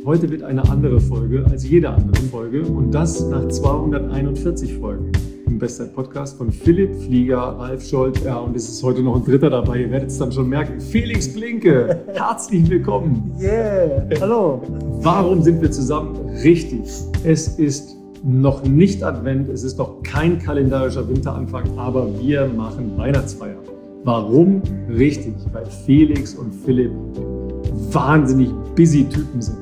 Heute wird eine andere Folge als jede andere Folge und das nach 241 Folgen im Bestzeit-Podcast von Philipp Flieger, Ralf Scholz, ja, und es ist heute noch ein dritter dabei, ihr werdet es dann schon merken, Felix Blinke, herzlich willkommen. Yeah, hallo. Warum sind wir zusammen? Richtig, es ist noch nicht Advent, es ist noch kein kalendarischer Winteranfang, aber wir machen Weihnachtsfeier. Warum? Richtig, weil Felix und Philipp wahnsinnig busy Typen sind.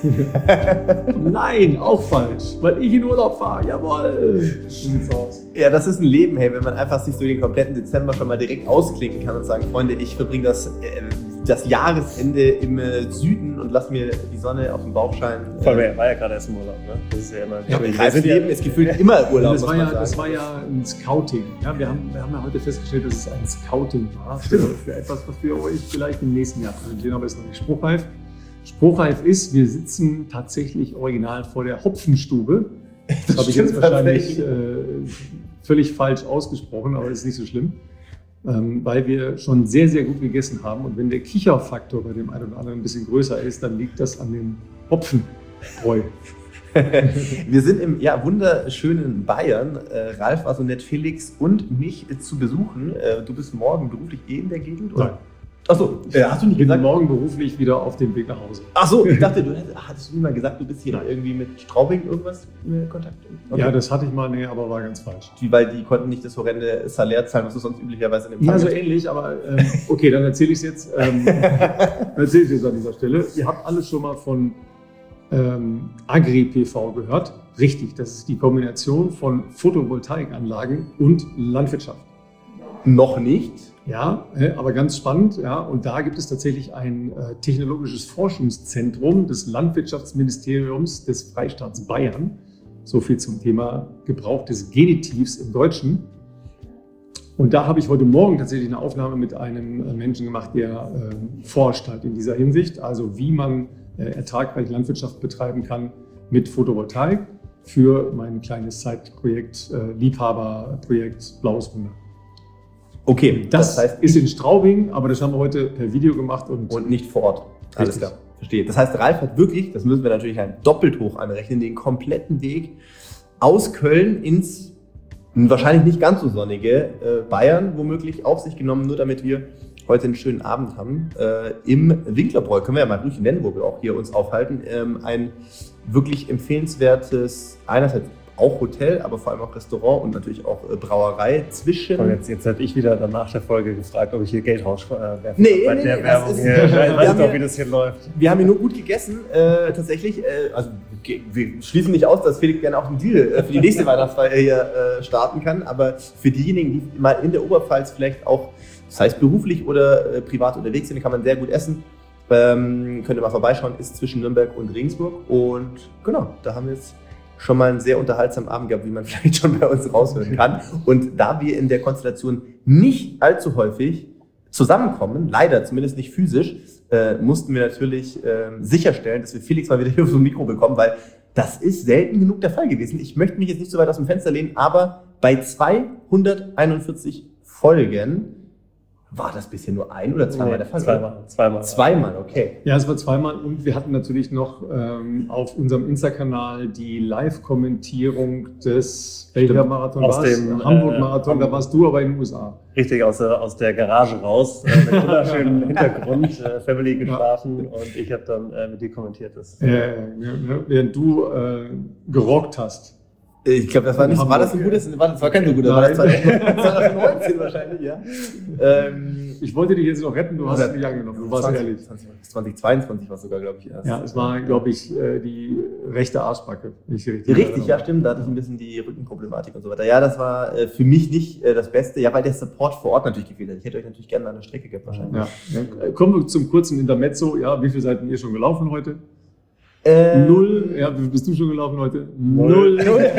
Nein, auch falsch, weil ich in Urlaub fahre. Jawohl. Ja, das ist ein Leben, hey, wenn man einfach sich so den kompletten Dezember schon mal direkt ausklinken kann und sagen, Freunde, ich verbringe das Jahresende im Süden und lass mir die Sonne auf den Bauch scheinen. Vor allem, er war ja gerade erst im Urlaub, ne? Das ist ja immer... Leben ist gefühlt immer Urlaub, das war ja ein Scouting. Ja, wir haben ja heute festgestellt, dass es ein Scouting war für etwas, was wir euch vielleicht im nächsten Jahr präsentieren, aber es ist noch nicht spruchreif. Spruchreif ist, wir sitzen tatsächlich original vor der Hopfenstube. Das habe ich jetzt wahrscheinlich völlig falsch ausgesprochen, aber das ist nicht so schlimm. Weil wir schon sehr, sehr gut gegessen haben. Und wenn der Kicherfaktor bei dem einen oder anderen ein bisschen größer ist, dann liegt das an dem Hopfenbräu. Wir sind im wunderschönen Bayern. Ralf war so nett, Felix und mich zu besuchen. Du bist morgen beruflich in der Gegend, oder? Nein. Achso, hast du nicht gesagt? Ich bin gesagt? morgen beruflich wieder auf dem Weg nach Hause. Achso, ich dachte, hattest du mir mal gesagt, du bist hier irgendwie mit Straubing irgendwas in Kontakt? Okay. Ja, das hatte ich mal, aber war ganz falsch. Weil die konnten nicht das horrende Salär zahlen, was du sonst üblicherweise in dem Fall. Ja, so ähnlich, aber okay, dann erzähle ich es jetzt. Erzähle ich es an dieser Stelle. Ihr habt alles schon mal von Agri-PV gehört. Richtig, das ist die Kombination von Photovoltaikanlagen und Landwirtschaft. Noch nicht. Ja, aber ganz spannend. Ja, und da gibt es tatsächlich ein technologisches Forschungszentrum des Landwirtschaftsministeriums des Freistaats Bayern. So viel zum Thema Gebrauch des Genitivs im Deutschen. Und da habe ich heute Morgen tatsächlich eine Aufnahme mit einem Menschen gemacht, der forscht halt in dieser Hinsicht. Also wie man ertragreich Landwirtschaft betreiben kann mit Photovoltaik für mein kleines Side-Projekt, Liebhaberprojekt Blaues Wunder. Okay, das heißt, ist in Straubing, aber das haben wir heute per Video gemacht und nicht vor Ort. Alles klar, verstehe. Das heißt, Ralf hat wirklich, das müssen wir natürlich doppelt hoch anrechnen, den kompletten Weg aus Köln ins wahrscheinlich nicht ganz so sonnige Bayern womöglich auf sich genommen, nur damit wir heute einen schönen Abend haben. Im Winklerbräu, können wir ja mal ruhig nennen, wo wir auch hier uns aufhalten. Ein wirklich empfehlenswertes, einerseits auch Hotel, aber vor allem auch Restaurant und natürlich auch Brauerei zwischen... Und jetzt hätte ich wieder dann nach der Folge gefragt, ob ich hier Geld rauswerfe. Nee, der Werbung hier. Ich weiß doch, wie das hier läuft. Wir haben hier nur gut gegessen, tatsächlich. Also wir schließen nicht aus, dass Felix gerne auch einen Deal für die nächste Weihnachtsfeier hier starten kann, aber für diejenigen, die mal in der Oberpfalz vielleicht auch, das heißt beruflich oder privat unterwegs sind, kann man sehr gut essen. Könnt ihr mal vorbeischauen, ist zwischen Nürnberg und Regensburg und genau, da haben wir jetzt schon mal einen sehr unterhaltsamen Abend gehabt, wie man vielleicht schon bei uns raushören kann. Und da wir in der Konstellation nicht allzu häufig zusammenkommen, leider zumindest nicht physisch, mussten wir natürlich sicherstellen, dass wir Felix mal wieder hier auf so ein Mikro bekommen, weil das ist selten genug der Fall gewesen. Ich möchte mich jetzt nicht so weit aus dem Fenster lehnen, aber bei 241 Folgen war das bisher nur ein oder zweimal der Fall? Zweimal, okay. Ja, es war zweimal und wir hatten natürlich noch auf unserem Insta-Kanal die Live-Kommentierung des Marathon aus dem Hamburg-Marathon, da warst du aber in den USA. Richtig, aus der Garage raus, mit wunderschönem Hintergrund, Family geschlafen und ich habe dann mit dir kommentiert. Während du gerockt hast. Ich glaube, das war nicht. War das ein gutes? Das war kein so guter. War das 2019 wahrscheinlich, ja. Ich wollte dich jetzt noch retten, du hast es nicht angenommen. Du warst ehrlich. 2022 war es sogar, glaube ich, erst. Ja, es war, glaube ich, die rechte Arschbacke. Richtig, ja, stimmt. Da hatte ich ein bisschen die Rückenproblematik und so weiter. Ja, das war für mich nicht das Beste. Ja, weil der Support vor Ort natürlich gefehlt hat. Ich hätte euch natürlich gerne an der Strecke gehabt, wahrscheinlich. Ja. Kommen wir zum kurzen Intermezzo. Ja, wie viele seid ihr schon gelaufen heute? 0. Ja, wie bist du schon gelaufen heute? 0.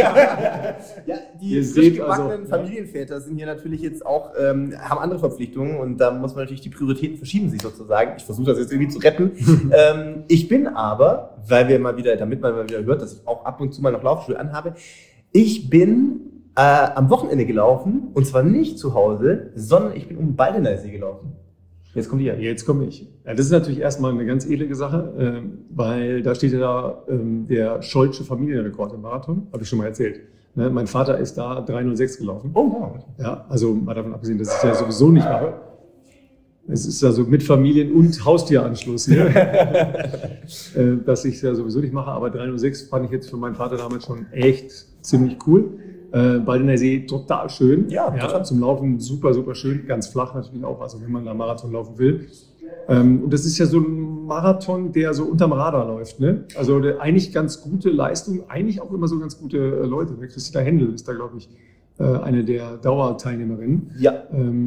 Ja, die frisch gebackenen Familienväter sind hier natürlich jetzt auch, haben andere Verpflichtungen und da muss man natürlich, die Prioritäten verschieben sich sozusagen. Ich versuche das jetzt irgendwie zu retten. Ich bin aber, damit man mal wieder hört, dass ich auch ab und zu mal noch Laufschuhe anhabe, ich bin am Wochenende gelaufen und zwar nicht zu Hause, sondern ich bin um Baldeneysee gelaufen. Jetzt kommt ihr. Jetzt komme ich. Ja, das ist natürlich erstmal eine ganz edle Sache, weil da steht ja da der Scholzsche Familienrekord im Marathon, habe ich schon mal erzählt. Ne, mein Vater ist da 3:06 gelaufen. Oh, wow. Ja, also mal davon abgesehen, dass ich es ja sowieso nicht mache. Es ist also mit Familien- und Haustieranschluss, ne? Dass ich es ja sowieso nicht mache. Aber 3:06 fand ich jetzt für meinen Vater damals schon echt ziemlich cool. Baldener See total schön. Ja, zum Laufen super, super schön. Ganz flach natürlich auch, also wenn man da Marathon laufen will. Und das ist ja so ein Marathon, der so unterm Radar läuft. Ne? Also eigentlich ganz gute Leistung, eigentlich auch immer so ganz gute Leute. Christina Händel ist da, glaube ich, eine der Dauerteilnehmerinnen. Ja.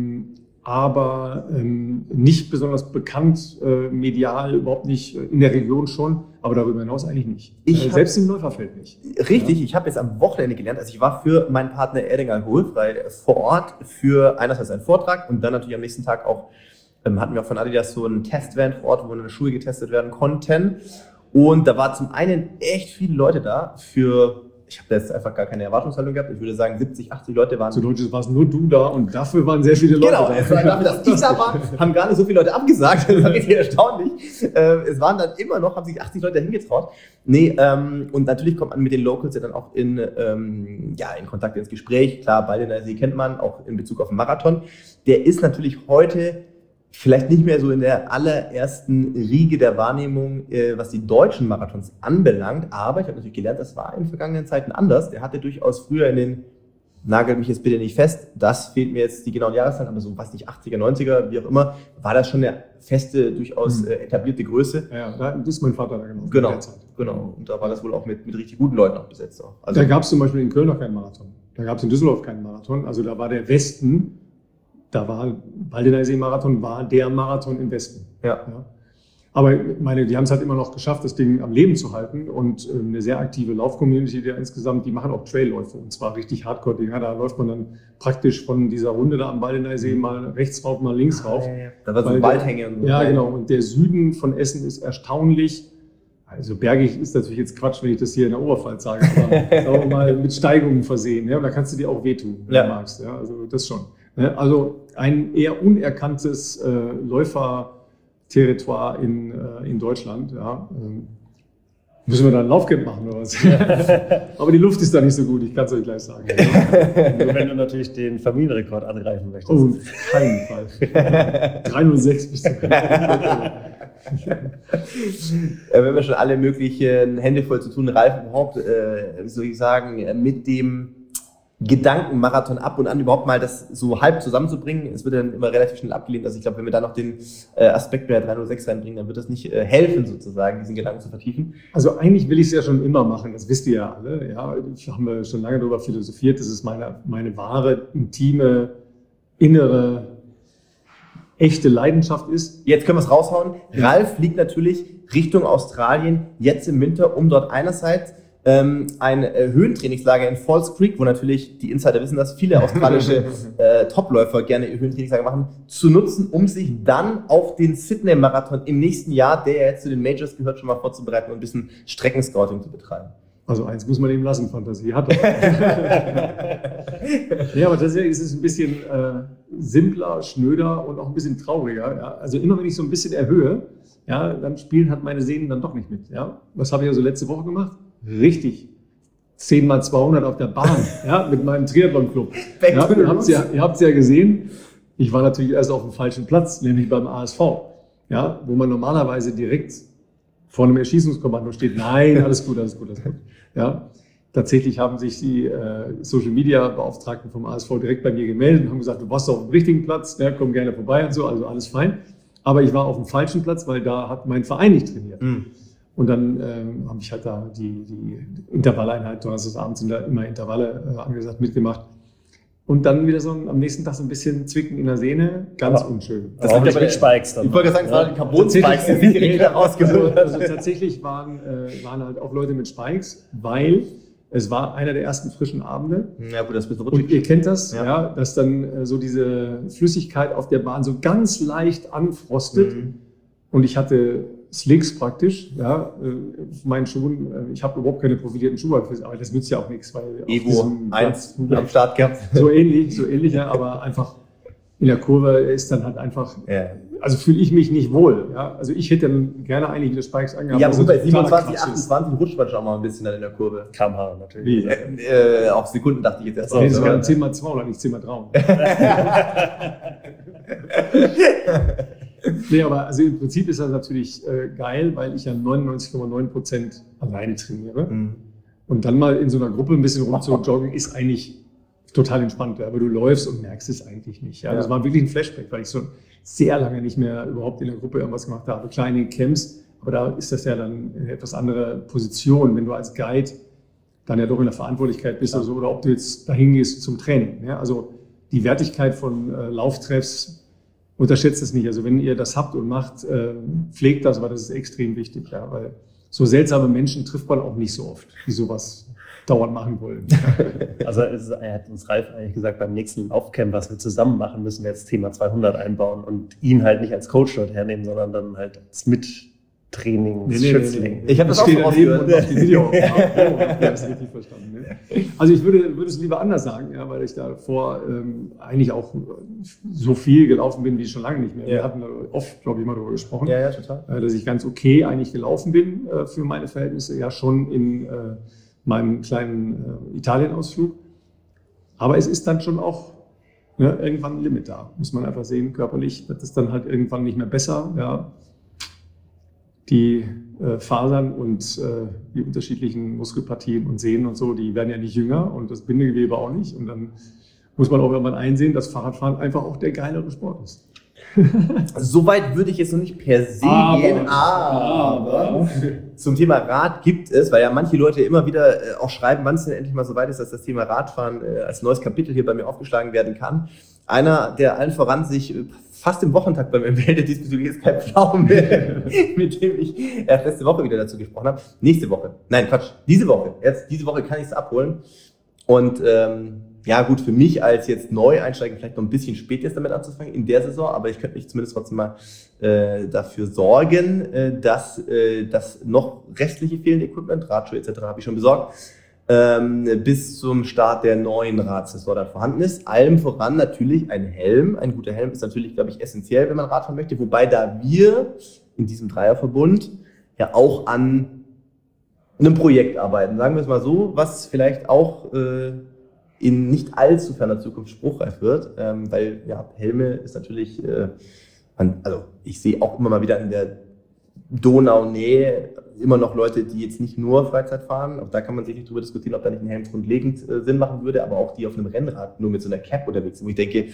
Aber nicht besonders bekannt, medial überhaupt nicht, in der Region schon, aber darüber hinaus eigentlich nicht. Selbst im Läuferfeld nicht. Richtig, ich habe jetzt am Wochenende gelernt, also ich war für meinen Partner Erding alkoholfrei vor Ort für einerseits einen Vortrag und dann natürlich am nächsten Tag auch, hatten wir auch von Adidas so einen Testvan vor Ort, wo eine Schuhe getestet werden konnten. Und da war zum einen echt viele Leute da für... Ich habe da jetzt einfach gar keine Erwartungshaltung gehabt. Ich würde sagen, 70, 80 Leute waren... Zu Deutsch war es nur du da und dafür waren sehr viele Leute da. Genau, es war dafür, dass ich da war, haben gar nicht so viele Leute abgesagt. Das war richtig erstaunlich. Es waren dann immer noch, haben sich 80 Leute hingetraut. Nee, und natürlich kommt man mit den Locals ja dann auch in Kontakt, ins Gespräch. Klar, Baldener See kennt man, auch in Bezug auf den Marathon. Der ist natürlich heute vielleicht nicht mehr so in der allerersten Riege der Wahrnehmung, was die deutschen Marathons anbelangt. Aber ich habe natürlich gelernt, das war in vergangenen Zeiten anders. Der hatte durchaus früher in den, nagelt mich jetzt bitte nicht fest, das fehlt mir jetzt die genauen Jahreszahlen, aber so, weiß nicht, 80er, 90er, wie auch immer, war das schon eine feste, durchaus etablierte Größe. Ja, das ist mein Vater da genau. Genau. Und da war das wohl auch mit richtig guten Leuten auch besetzt. Auch. Also, da gab es zum Beispiel in Köln noch keinen Marathon. Da gab es in Düsseldorf keinen Marathon. Also da war der Westen, da war Baldener See-Marathon, war der Marathon im Westen. Ja. Aber ich meine, die haben es halt immer noch geschafft, das Ding am Leben zu halten und eine sehr aktive Lauf-Community, die insgesamt, die machen auch Trailläufe und zwar richtig Hardcore. Ja, da läuft man dann praktisch von dieser Runde da am Baldener See mal rechts rauf, mal links rauf. Da war so ein Waldhänge und so. Ja, genau. Und der Süden von Essen ist erstaunlich. Also bergig ist natürlich jetzt Quatsch, wenn ich das hier in der Oberpfalz sage, aber sagen wir mal mit Steigungen versehen. Ja, und da kannst du dir auch wehtun, wenn du magst. Ja, also das schon. Also ein eher unerkanntes Läuferterritoire in Deutschland. Ja. Müssen wir da ein Laufcamp machen oder was? Aber die Luft ist da nicht so gut, ich kann es euch gleich sagen. Nur wenn du natürlich den Familienrekord angreifen möchtest. Oh, auf keinen Fall. 3:06 bist du. Wenn wir schon alle möglichen Hände voll zu tun, Ralf, überhaupt, soll ich sagen, mit dem Gedankenmarathon ab und an überhaupt mal das so halb zusammenzubringen. Es wird dann immer relativ schnell abgelehnt. Also ich glaube, wenn wir da noch den Aspekt bei der 3:06 reinbringen, dann wird das nicht helfen, sozusagen, diesen Gedanken zu vertiefen. Also eigentlich will ich es ja schon immer machen, das wisst ihr ja alle. Ja, haben wir schon lange darüber philosophiert. Das ist meine wahre, intime, innere, echte Leidenschaft ist. Jetzt können wir es raushauen. Ralf fliegt natürlich Richtung Australien, jetzt im Winter, um dort einerseits ein Höhentrainingslager in Falls Creek, wo natürlich die Insider wissen, dass viele australische Topläufer gerne ihr Höhentrainingslager machen, zu nutzen, um sich dann auf den Sydney-Marathon im nächsten Jahr, der ja jetzt zu den Majors gehört, schon mal vorzubereiten und ein bisschen Streckenscouting zu betreiben. Also eins muss man ihm lassen, Fantasie hat er. Ja, aber tatsächlich ist es ein bisschen simpler, schnöder und auch ein bisschen trauriger. Ja? Also immer wenn ich so ein bisschen erhöhe, ja, dann spielen halt meine Sehnen dann doch nicht mit. Ja? Was habe ich also letzte Woche gemacht? Richtig. 10x200 auf der Bahn, ja, mit meinem Triathlon-Club. Ja, ihr habt es ja gesehen. Ich war natürlich erst auf dem falschen Platz, nämlich beim ASV. Ja, wo man normalerweise direkt vor einem Erschießungskommando steht. Nein, alles gut, alles gut, alles gut. Ja, tatsächlich haben sich die Social-Media-Beauftragten vom ASV direkt bei mir gemeldet und haben gesagt, du warst auf dem richtigen Platz, ja, komm gerne vorbei und so, also alles fein. Aber ich war auf dem falschen Platz, weil da hat mein Verein nicht trainiert. Und dann habe ich halt da die Intervalleinheit, donnerstagsabends sind da immer Intervalle angesagt, mitgemacht. Und dann wieder so am nächsten Tag so ein bisschen Zwicken in der Sehne, ganz unschön. Das sind aber mit Spikes dann. Ich wollte sagen, es waren Carbon-Spikes, die sind direkt wieder rausgeholt. Also tatsächlich waren halt auch Leute mit Spikes, weil es war einer der ersten frischen Abende. Ja gut, das ist ein bisschen rutschig. Und ihr kennt das, ja, dass dann so diese Flüssigkeit auf der Bahn so ganz leicht anfrostet. Und ich hatte Slicks praktisch, ja, auf meinen Schuhen. Ich habe überhaupt keine profilierten Schuhe, aber das nützt ja auch nichts, weil Evo 1 am Start gehabt. So ähnlich, ja, aber einfach in der Kurve ist dann halt einfach also fühle ich mich nicht wohl. Ja? Also ich hätte dann gerne eigentlich wieder Spikes angehabt. Ja, aber bei totaler 27, Quatsch ist. 28 rutscht man schon mal ein bisschen dann in der Kurve. kmh natürlich. Wie? Auf Sekunden dachte ich jetzt erst. Nee, das war ein 10x2 oder nicht 10x3. Nee, aber also im Prinzip ist das natürlich geil, weil ich ja 99,9% alleine trainiere. Und dann mal in so einer Gruppe ein bisschen rumzujoggen, ist eigentlich total entspannt. Ja? Aber du läufst und merkst es eigentlich nicht. Ja? Das war wirklich ein Flashback, weil ich so sehr lange nicht mehr überhaupt in der Gruppe irgendwas gemacht habe. Klar in den Camps, aber da ist das ja dann eine etwas andere Position, wenn du als Guide dann ja doch in der Verantwortlichkeit bist oder so, oder ob du jetzt dahin gehst zum Training. Ja? Also die Wertigkeit von Lauftreffs, unterschätzt es nicht. Also wenn ihr das habt und macht, pflegt das, aber das ist extrem wichtig. Ja? Weil so seltsame Menschen trifft man auch nicht so oft, die sowas dauernd machen wollen. Also er hat uns Ralf eigentlich gesagt, beim nächsten Laufcamp, was wir zusammen machen, müssen wir jetzt Thema 200 einbauen und ihn halt nicht als Coach dort hernehmen, sondern dann halt als Mittrainingsschützling. Ich habe das auch schon ausgehört. Das ist richtig verstanden. Ne? Also ich würde es lieber anders sagen, ja, weil ich davor eigentlich auch so viel gelaufen bin, wie schon lange nicht mehr. Wir hatten da oft, glaube ich, mal darüber gesprochen, total. Dass ich ganz okay eigentlich gelaufen bin für meine Verhältnisse, ja schon in meinem kleinen Italien-Ausflug. Aber es ist dann schon auch irgendwann ein Limit da. Muss man einfach sehen, körperlich wird es dann halt irgendwann nicht mehr besser. Ja. Die Fasern und die unterschiedlichen Muskelpartien und Sehnen und so, die werden ja nicht jünger und das Bindegewebe auch nicht. Und dann muss man auch irgendwann einsehen, dass Fahrradfahren einfach auch der geilere Sport ist. Soweit würde ich jetzt noch nicht per se gehen, aber zum Thema Rad gibt es, weil ja manche Leute immer wieder auch schreiben, wann es denn endlich mal so weit ist, dass das Thema Radfahren als neues Kapitel hier bei mir aufgeschlagen werden kann. Einer, der allen voran sich fast im Wochentakt bei mir meldet, diesbezüglich ist kein Pflaume, mit dem ich erst letzte Woche wieder dazu gesprochen habe. Diese Woche diese Woche kann ich es abholen. Und ja gut, für mich als jetzt Neueinsteiger vielleicht noch ein bisschen spät jetzt damit anzufangen in der Saison, aber ich könnte mich zumindest trotzdem mal dafür sorgen, dass das noch restliche fehlende Equipment, Radschuhe etc. habe ich schon besorgt, bis zum Start der neuen Radsaison dann vorhanden ist. Allem voran natürlich ein Helm. Ein guter Helm ist natürlich, glaube ich, essentiell, wenn man Radfahren möchte, wobei da wir in diesem Dreierverbund ja auch an einem Projekt arbeiten, sagen wir es mal so, was vielleicht auch in nicht allzu ferner Zukunft spruchreif wird, weil ja, Helme ist natürlich, also ich sehe auch immer mal wieder in der Donau-Nähe immer noch Leute, die jetzt nicht nur Freizeit fahren, auch da kann man sich nicht drüber diskutieren, ob da nicht ein Helm grundlegend Sinn machen würde, aber auch die auf einem Rennrad nur mit so einer Cap unterwegs sind, wo ich denke,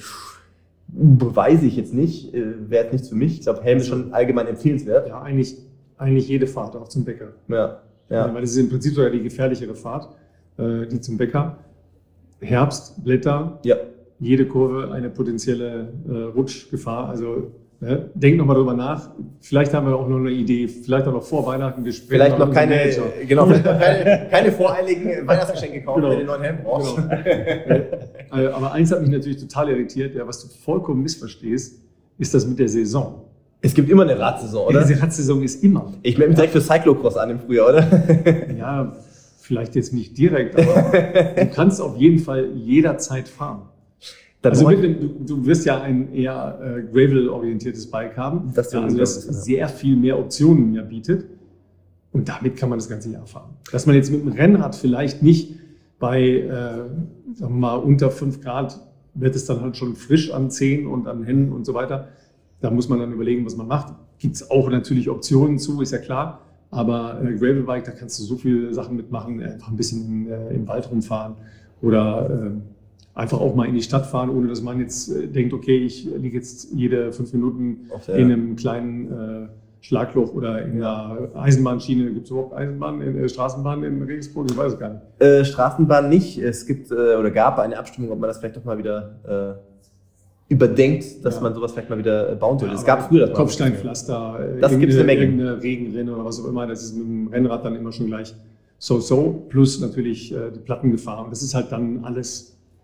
weiß ich jetzt nicht, wäre jetzt nichts für mich. Ich glaube, Helm ist schon allgemein empfehlenswert. Ja, eigentlich jede Fahrt, auch zum Bäcker. Ja. Weil das ist im Prinzip sogar die gefährlichere Fahrt, die zum Bäcker. Herbst, Blätter, jede Kurve eine potenzielle Rutschgefahr. Also denk nochmal drüber nach. Vielleicht haben wir auch noch eine Idee, vielleicht auch noch vor Weihnachten gespielt. Vielleicht noch keine voreiligen Weihnachtsgeschenke kaufen, wenn du den neuen Helm brauchst. Genau. Aber eins hat mich natürlich total irritiert, ja, was du vollkommen missverstehst, ist das mit der Saison. Es gibt immer eine Radsaison, oder? Diese Radsaison ist immer. Ich melde mich direkt für Cyclocross an im Frühjahr, oder? Ja, vielleicht jetzt nicht direkt, aber du kannst auf jeden Fall jederzeit fahren. Also du wirst ja ein eher Gravel-orientiertes Bike haben, das sehr viel mehr Optionen ja bietet. Und damit kann man das ganze Jahr fahren. Dass man jetzt mit dem Rennrad vielleicht nicht bei, sagen wir mal, unter 5 Grad wird es dann halt schon frisch an Zehen und an Händen und so weiter. Da muss man dann überlegen, was man macht. Gibt es auch natürlich Optionen zu, ist ja klar. Aber Gravelbike, da kannst du so viele Sachen mitmachen, einfach ein bisschen im Wald rumfahren oder einfach auch mal in die Stadt fahren, ohne dass man jetzt denkt, okay, ich liege jetzt jede 5 Minuten in einem kleinen Schlagloch oder in einer Eisenbahnschiene. Gibt es überhaupt Straßenbahn in Regensburg? Ich weiß es gar nicht. Straßenbahn nicht. Es gibt oder gab eine Abstimmung, ob man das vielleicht doch mal wieder überdenkt, dass man sowas vielleicht mal wieder bauen sollte. Es gab früher das Kopfsteinpflaster, das gibt es eine Menge. Irgendeine Regenrinne oder was auch immer. Das ist mit dem Rennrad dann immer schon gleich so. Plus natürlich die Plattengefahr. Und das ist halt dann alles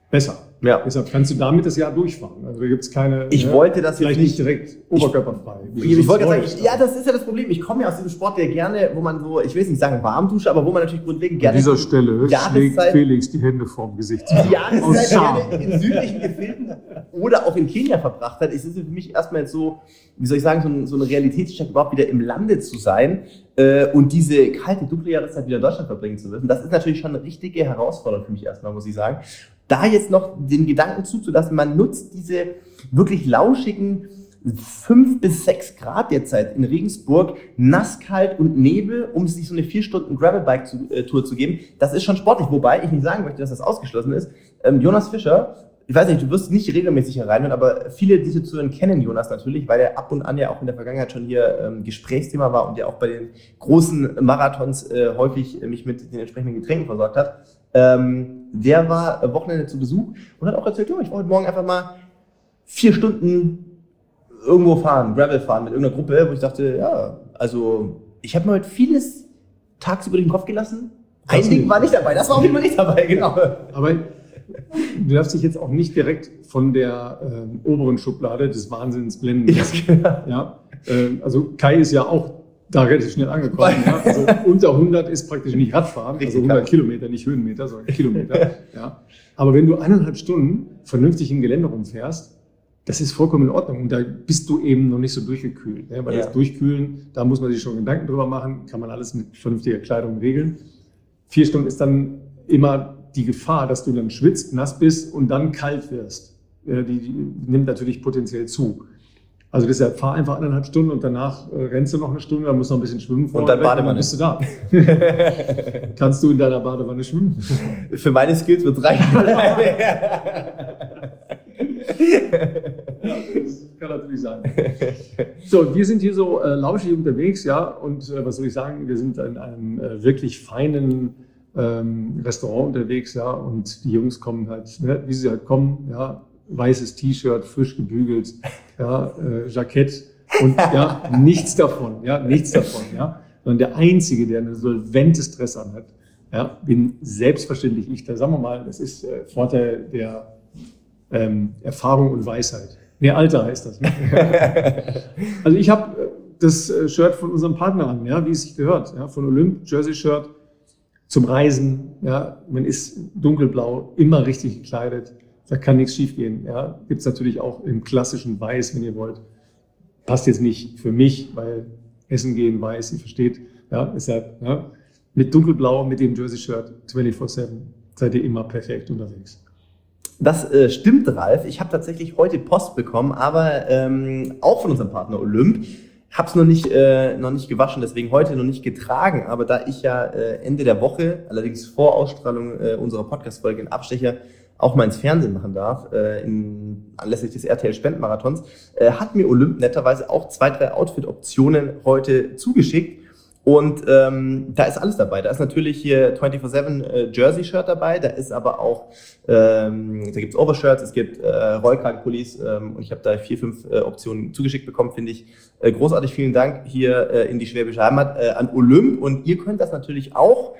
besser. Ja. Deshalb kannst du damit das Jahr durchfahren. Also da gibt es keine. Ich wollte das vielleicht jetzt nicht direkt oberkörperfrei. Ich wollte gerade sagen, ja, das ist ja das Problem. Ich komme ja aus diesem Sport, der gerne, wo man so, ich will jetzt nicht sagen warm dusche, aber wo man natürlich grundlegend gerne. An dieser Stelle schlägt Felix die Hände vorm Gesicht. Die Jahreszeit gerne in südlichen Gefilden oder auch in Kenia verbracht hat. Es ist für mich erstmal jetzt so, wie soll ich sagen, so ein Realitätscheck, überhaupt wieder im Lande zu sein und diese kalte, dunkle Jahreszeit wieder in Deutschland verbringen zu müssen. Das ist natürlich schon eine richtige Herausforderung für mich erstmal, muss ich sagen. Da jetzt noch den Gedanken zuzulassen, man nutzt diese wirklich lauschigen 5 bis 6 Grad derzeit in Regensburg, nasskalt und Nebel, um sich so eine 4 Stunden Gravelbike-Tour zu geben. Das ist schon sportlich, wobei ich nicht sagen möchte, dass das ausgeschlossen ist. Jonas Fischer, ich weiß nicht, du wirst nicht regelmäßig hier reinhören, aber viele dieser Zuhörer kennen Jonas natürlich, weil er ab und an ja auch in der Vergangenheit schon hier Gesprächsthema war und ja auch bei den großen Marathons häufig mich mit den entsprechenden Getränken versorgt hat. Der war am Wochenende zu Besuch und hat auch erzählt, ich wollte heute Morgen einfach mal 4 Stunden irgendwo fahren, Gravel fahren mit irgendeiner Gruppe, wo ich dachte, ja, also ich habe mir heute vieles tagsüber durch den Kopf gelassen. Ein Ding war nicht dabei, das war auf jeden Fall nicht dabei, genau. Aber du darfst dich jetzt auch nicht direkt von der oberen Schublade des Wahnsinns blenden lassen. Ja, also Kai ist ja auch da relativ schnell angekommen. Ja. Also unter 100 ist praktisch nicht Radfahren, also 100 Kilometer, nicht Höhenmeter, sondern Kilometer. Ja. Aber wenn du 1,5 Stunden vernünftig im Gelände rumfährst, das ist vollkommen in Ordnung. Und da bist du eben noch nicht so durchgekühlt. Ne? Weil das Durchkühlen, da muss man sich schon Gedanken drüber machen, kann man alles mit vernünftiger Kleidung regeln. 4 Stunden ist dann immer die Gefahr, dass du dann schwitzt, nass bist und dann kalt wirst. Die nimmt natürlich potenziell zu. Also deshalb fahr einfach 1,5 Stunden und danach rennst du noch eine Stunde, dann musst du noch ein bisschen schwimmen. Und dann Badewanne. Und dann bist du da. Kannst du in deiner Badewanne schwimmen? Für meine Skills wird es reichen. Das kann natürlich sein. So, wir sind hier so lauschig unterwegs, ja, und was soll ich sagen, wir sind in einem wirklich feinen Restaurant unterwegs, ja, und die Jungs kommen halt, ne, wie sie halt kommen, ja, weißes T-Shirt, frisch gebügelt, ja, Jackett und ja, nichts davon, ja, sondern der Einzige, der eine solventes Dress anhat, ja, bin selbstverständlich ich. Da sagen wir mal, das ist Vorteil der Erfahrung und Weisheit. Nee, Alter heißt das. Ne? Also ich habe das Shirt von unserem Partner an, ja, wie es sich gehört, ja, von Olymp, Jersey-Shirt zum Reisen, ja, man ist dunkelblau, immer richtig gekleidet. Da kann nichts schiefgehen. Ja. Gibt es natürlich auch im klassischen Weiß, wenn ihr wollt. Passt jetzt nicht für mich, weil Essen gehen weiß, ihr versteht. Ja, deshalb, ja, mit dunkelblau, mit dem Jersey-Shirt 24/7 seid ihr immer perfekt unterwegs. Das stimmt, Ralf. Ich habe tatsächlich heute Post bekommen, aber auch von unserem Partner Olymp. Hab's noch nicht gewaschen, deswegen heute noch nicht getragen. Aber da ich ja Ende der Woche, allerdings vor Ausstrahlung unserer Podcast-Folge in Abstecher, auch mal ins Fernsehen machen darf, anlässlich des RTL-Spendenmarathons, hat mir Olymp netterweise auch 2, 3 Outfit-Optionen heute zugeschickt. Und da ist alles dabei. Da ist natürlich hier 24/7 Jersey-Shirt dabei, da ist aber auch, da gibt's Overshirts, es gibt Rollkragenpullis und ich habe da 4, 5 Optionen zugeschickt bekommen, finde ich großartig. Vielen Dank hier in die Schwäbische Heimat an Olymp. Und ihr könnt das natürlich auch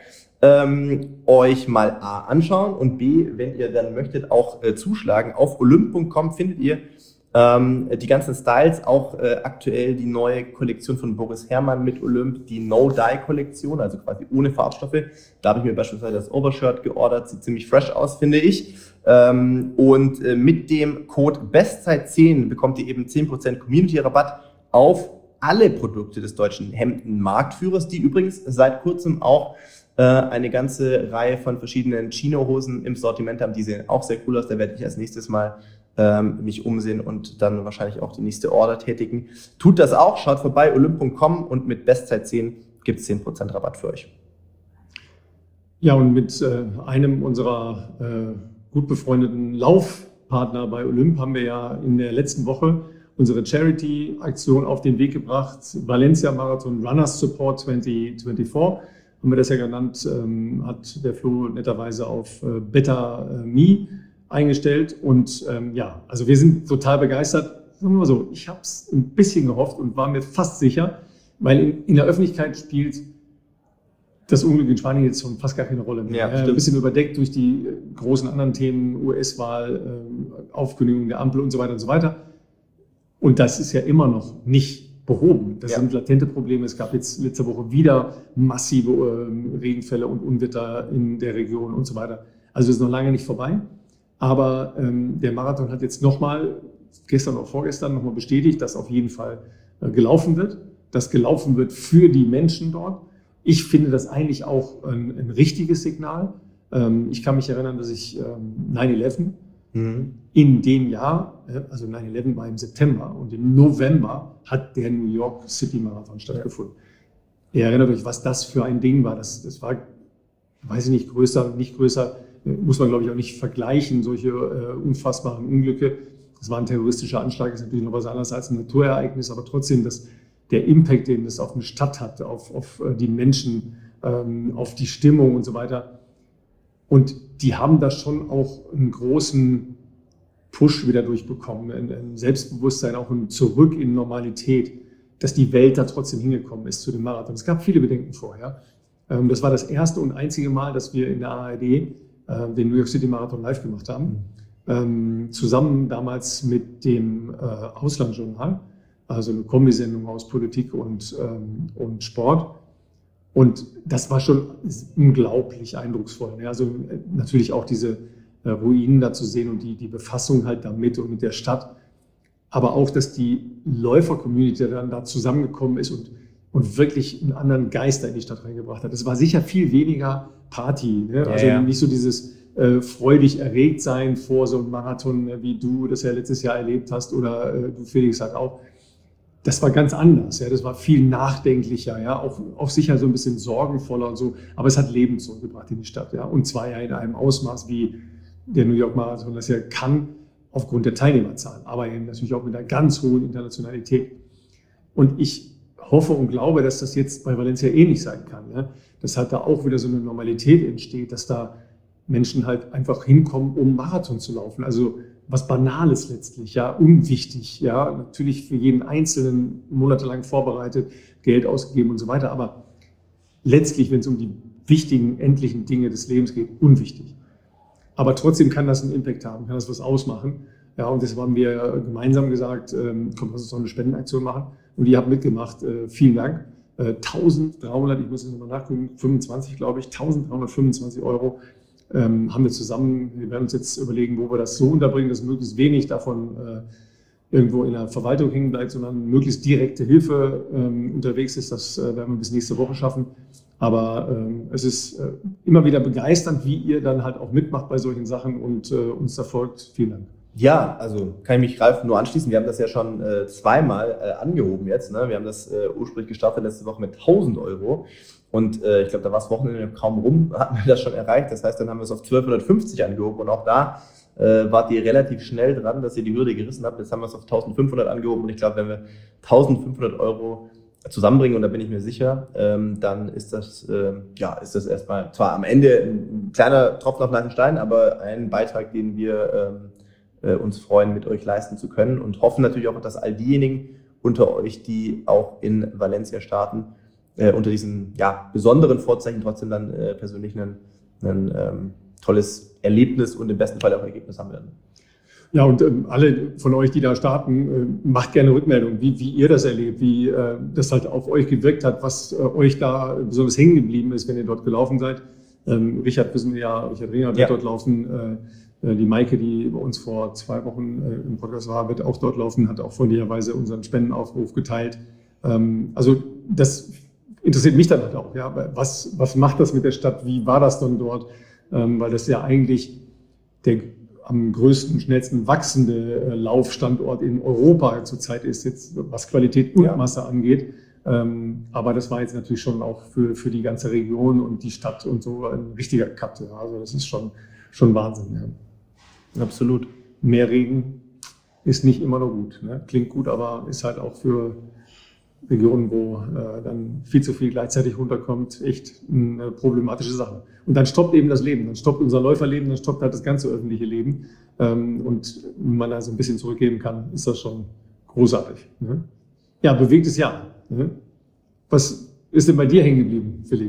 euch mal A anschauen und B, wenn ihr dann möchtet, auch zuschlagen. Auf olymp.com findet ihr die ganzen Styles, auch aktuell die neue Kollektion von Boris Herrmann mit Olymp, die No-Dye-Kollektion, also quasi ohne Farbstoffe. Da habe ich mir beispielsweise das Overshirt geordert, sieht ziemlich fresh aus, finde ich. Und mit dem Code BESTZEIT10 bekommt ihr eben 10% Community-Rabatt auf alle Produkte des deutschen Hemdenmarktführers, die übrigens seit kurzem auch eine ganze Reihe von verschiedenen Chino-Hosen im Sortiment haben. Die sehen auch sehr cool aus. Da werde ich als nächstes mal mich umsehen und dann wahrscheinlich auch die nächste Order tätigen. Tut das auch, schaut vorbei, olymp.com, und mit Bestzeit10 gibt es 10% Rabatt für euch. Ja, und mit einem unserer gut befreundeten Laufpartner bei Olymp haben wir ja in der letzten Woche unsere Charity-Aktion auf den Weg gebracht. Valencia Marathon Runners Support 2024 haben wir das ja genannt, hat der Flo netterweise auf Better Me eingestellt. Und ja, also wir sind total begeistert. Sagen wir mal so, ich habe es ein bisschen gehofft und war mir fast sicher, weil in der Öffentlichkeit spielt das Unglück in Spanien jetzt schon fast gar keine Rolle mehr. Ja, ein bisschen überdeckt durch die großen anderen Themen, US-Wahl, Aufkündigung der Ampel und so weiter und so weiter. Und das ist ja immer noch nicht behoben. Das sind latente Probleme. Es gab jetzt letzte Woche wieder massive Regenfälle und Unwetter in der Region und so weiter. Also ist noch lange nicht vorbei. Aber der Marathon hat jetzt nochmal, gestern oder vorgestern, nochmal bestätigt, dass auf jeden Fall gelaufen wird. Dass gelaufen wird für die Menschen dort. Ich finde das eigentlich auch ein richtiges Signal. Ich kann mich erinnern, dass ich 9/11 in dem Jahr, also 9/11 war im September und im November hat der New York City Marathon stattgefunden. Ihr erinnert euch, was das für ein Ding war. Das war, weiß ich nicht, größer, nicht größer, muss man glaube ich auch nicht vergleichen, solche unfassbaren Unglücke. Das war ein terroristischer Anschlag, ist natürlich noch was anderes als ein Naturereignis, aber trotzdem, der Impact, den das auf eine Stadt hat, auf die Menschen, auf die Stimmung und so weiter. Und die haben da schon auch einen großen Push wieder durchbekommen, ein Selbstbewusstsein, auch ein Zurück in Normalität, dass die Welt da trotzdem hingekommen ist zu dem Marathon. Es gab viele Bedenken vorher. Das war das erste und einzige Mal, dass wir in der ARD den New York City Marathon live gemacht haben. Zusammen damals mit dem Auslandsjournal, also eine Kombisendung aus Politik und Sport. Und das war schon unglaublich eindrucksvoll. Also natürlich auch diese Ruinen da zu sehen und die Befassung halt damit und mit der Stadt. Aber auch, dass die Läufer-Community dann da zusammengekommen ist und wirklich einen anderen Geist in die Stadt reingebracht hat. Es war sicher viel weniger Party. Ne? Also nicht so dieses freudig erregt sein vor so einem Marathon, wie du das ja letztes Jahr erlebt hast oder du Felix halt auch. Das war ganz anders. Ja? Das war viel nachdenklicher, ja? Auch sicher so ein bisschen sorgenvoller und so. Aber es hat Leben zurückgebracht in die Stadt. Ja? Und zwar ja in einem Ausmaß, wie der New York Marathon das ja kann, aufgrund der Teilnehmerzahlen. Aber eben natürlich auch mit einer ganz hohen Internationalität. Und ich hoffe und glaube, dass das jetzt bei Valencia ähnlich sein kann. Ja? Dass halt da auch wieder so eine Normalität entsteht, dass da Menschen halt einfach hinkommen, um Marathon zu laufen. Also was Banales letztlich, ja, unwichtig, ja, natürlich für jeden Einzelnen monatelang vorbereitet, Geld ausgegeben und so weiter, aber letztlich, wenn es um die wichtigen, endlichen Dinge des Lebens geht, unwichtig. Aber trotzdem kann das einen Impact haben, kann das was ausmachen. Ja, und deshalb haben wir gemeinsam gesagt, komm, lass uns doch eine Spendenaktion machen. Und ihr habt mitgemacht, vielen Dank. 1300, ich muss jetzt nochmal nachgucken, 25, glaube ich, 1325 Euro haben wir zusammen. Wir werden uns jetzt überlegen, wo wir das so unterbringen, dass möglichst wenig davon irgendwo in der Verwaltung hängen bleibt, sondern möglichst direkte Hilfe unterwegs ist. Das werden wir bis nächste Woche schaffen. Aber es ist immer wieder begeisternd, wie ihr dann halt auch mitmacht bei solchen Sachen und uns da folgt. Vielen Dank. Ja, also kann ich mich Ralf nur anschließen. Wir haben das ja schon zweimal angehoben jetzt. Ne? Wir haben das ursprünglich gestartet letzte Woche mit 1.000 Euro. Und ich glaube, da war das Wochenende kaum rum, hatten wir das schon erreicht. Das heißt, dann haben wir es auf 1.250 angehoben. Und auch da wart ihr relativ schnell dran, dass ihr die Hürde gerissen habt. Jetzt haben wir es auf 1.500 angehoben. Und ich glaube, wenn wir 1.500 Euro zusammenbringen, und da bin ich mir sicher, dann ist das erstmal zwar am Ende ein kleiner Tropfen auf den heißen Stein, aber ein Beitrag, den wir uns freuen, mit euch leisten zu können, und hoffen natürlich auch, dass all diejenigen unter euch, die auch in Valencia starten, unter diesen besonderen Vorzeichen trotzdem dann persönlich ein tolles Erlebnis und im besten Fall auch ein Ergebnis haben werden. Ja, und alle von euch, die da starten, macht gerne Rückmeldung, wie ihr das erlebt, wie das halt auf euch gewirkt hat, was euch da besonders hängen geblieben ist, wenn ihr dort gelaufen seid. Richard Rehner wird dort laufen. Die Maike, die bei uns vor 2 Wochen im Podcast war, wird auch dort laufen, hat auch freundlicherweise unseren Spendenaufruf geteilt. Also das interessiert mich dann halt auch. Ja, was macht das mit der Stadt? Wie war das dann dort? Weil das ja eigentlich der am größten, schnellsten wachsende Laufstandort in Europa zurzeit ist, jetzt was Qualität und Masse angeht. Aber das war jetzt natürlich schon auch für die ganze Region und die Stadt und so ein richtiger Cut. Ja. Also das ist schon Wahnsinn. Ja. Absolut. Mehr Regen ist nicht immer nur gut. Ne? Klingt gut, aber ist halt auch für Regionen, wo dann viel zu viel gleichzeitig runterkommt, echt eine problematische Sache. Und dann stoppt eben das Leben, dann stoppt unser Läuferleben, dann stoppt halt das ganze öffentliche Leben. Und wenn man da so ein bisschen zurückgeben kann, ist das schon großartig. Ne? Ja, bewegtes Jahr. Ne? Was ist denn bei dir hängen geblieben, Felix?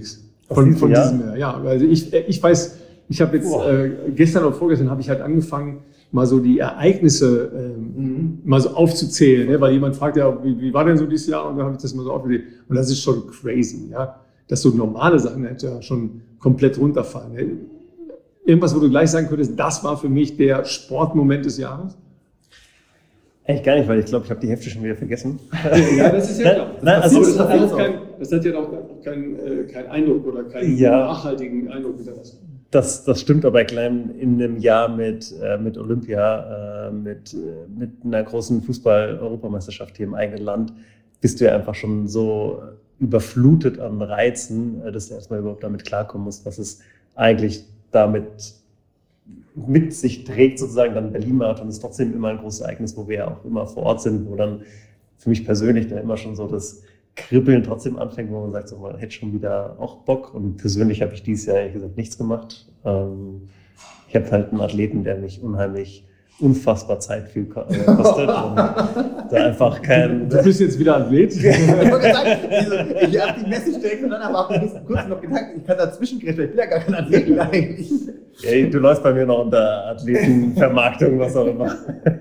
Von diesem Jahr, ja. Also ich weiß, ich habe jetzt gestern oder vorgestern habe ich halt angefangen, mal so die Ereignisse mal so aufzuzählen, ne? Weil jemand fragt ja, wie war denn so dieses Jahr? Und dann habe ich das mal so aufgezählt. Und das ist schon crazy, ja. Dass so normale Sachen halt ja schon komplett runterfallen. Ne? Irgendwas, wo du gleich sagen könntest, das war für mich der Sportmoment des Jahres? Echt gar nicht, weil ich glaube, ich habe die Hälfte schon wieder vergessen. Ja, das ist ja klar. Nein, das hat ja auch keinen Eindruck oder keinen nachhaltigen Eindruck hinterlassen. Das stimmt, aber klein in einem Jahr mit Olympia, mit einer großen Fußball-Europameisterschaft hier im eigenen Land, bist du ja einfach schon so überflutet an Reizen, dass du erstmal überhaupt damit klarkommen musst, was es eigentlich damit mit sich trägt, sozusagen. Dann Berlin-Marathon ist trotzdem immer ein großes Ereignis, wo wir ja auch immer vor Ort sind, wo dann für mich persönlich dann immer schon so das Kribbeln trotzdem anfängt, wo man sagt, so, man hätte schon wieder auch Bock. Und persönlich habe ich dieses Jahr ehrlich gesagt nichts gemacht. Ich habe halt einen Athleten, der mich unfassbar Zeit viel kostet und da einfach kein... Du bist jetzt wieder Athlet? Ich habe die Message direkt und dann aber auch kurz noch gedacht, ich kann dazwischen greifen, ich bin ja gar kein Athlet eigentlich. Ja, du läufst bei mir noch unter Athletenvermarktung, was auch immer.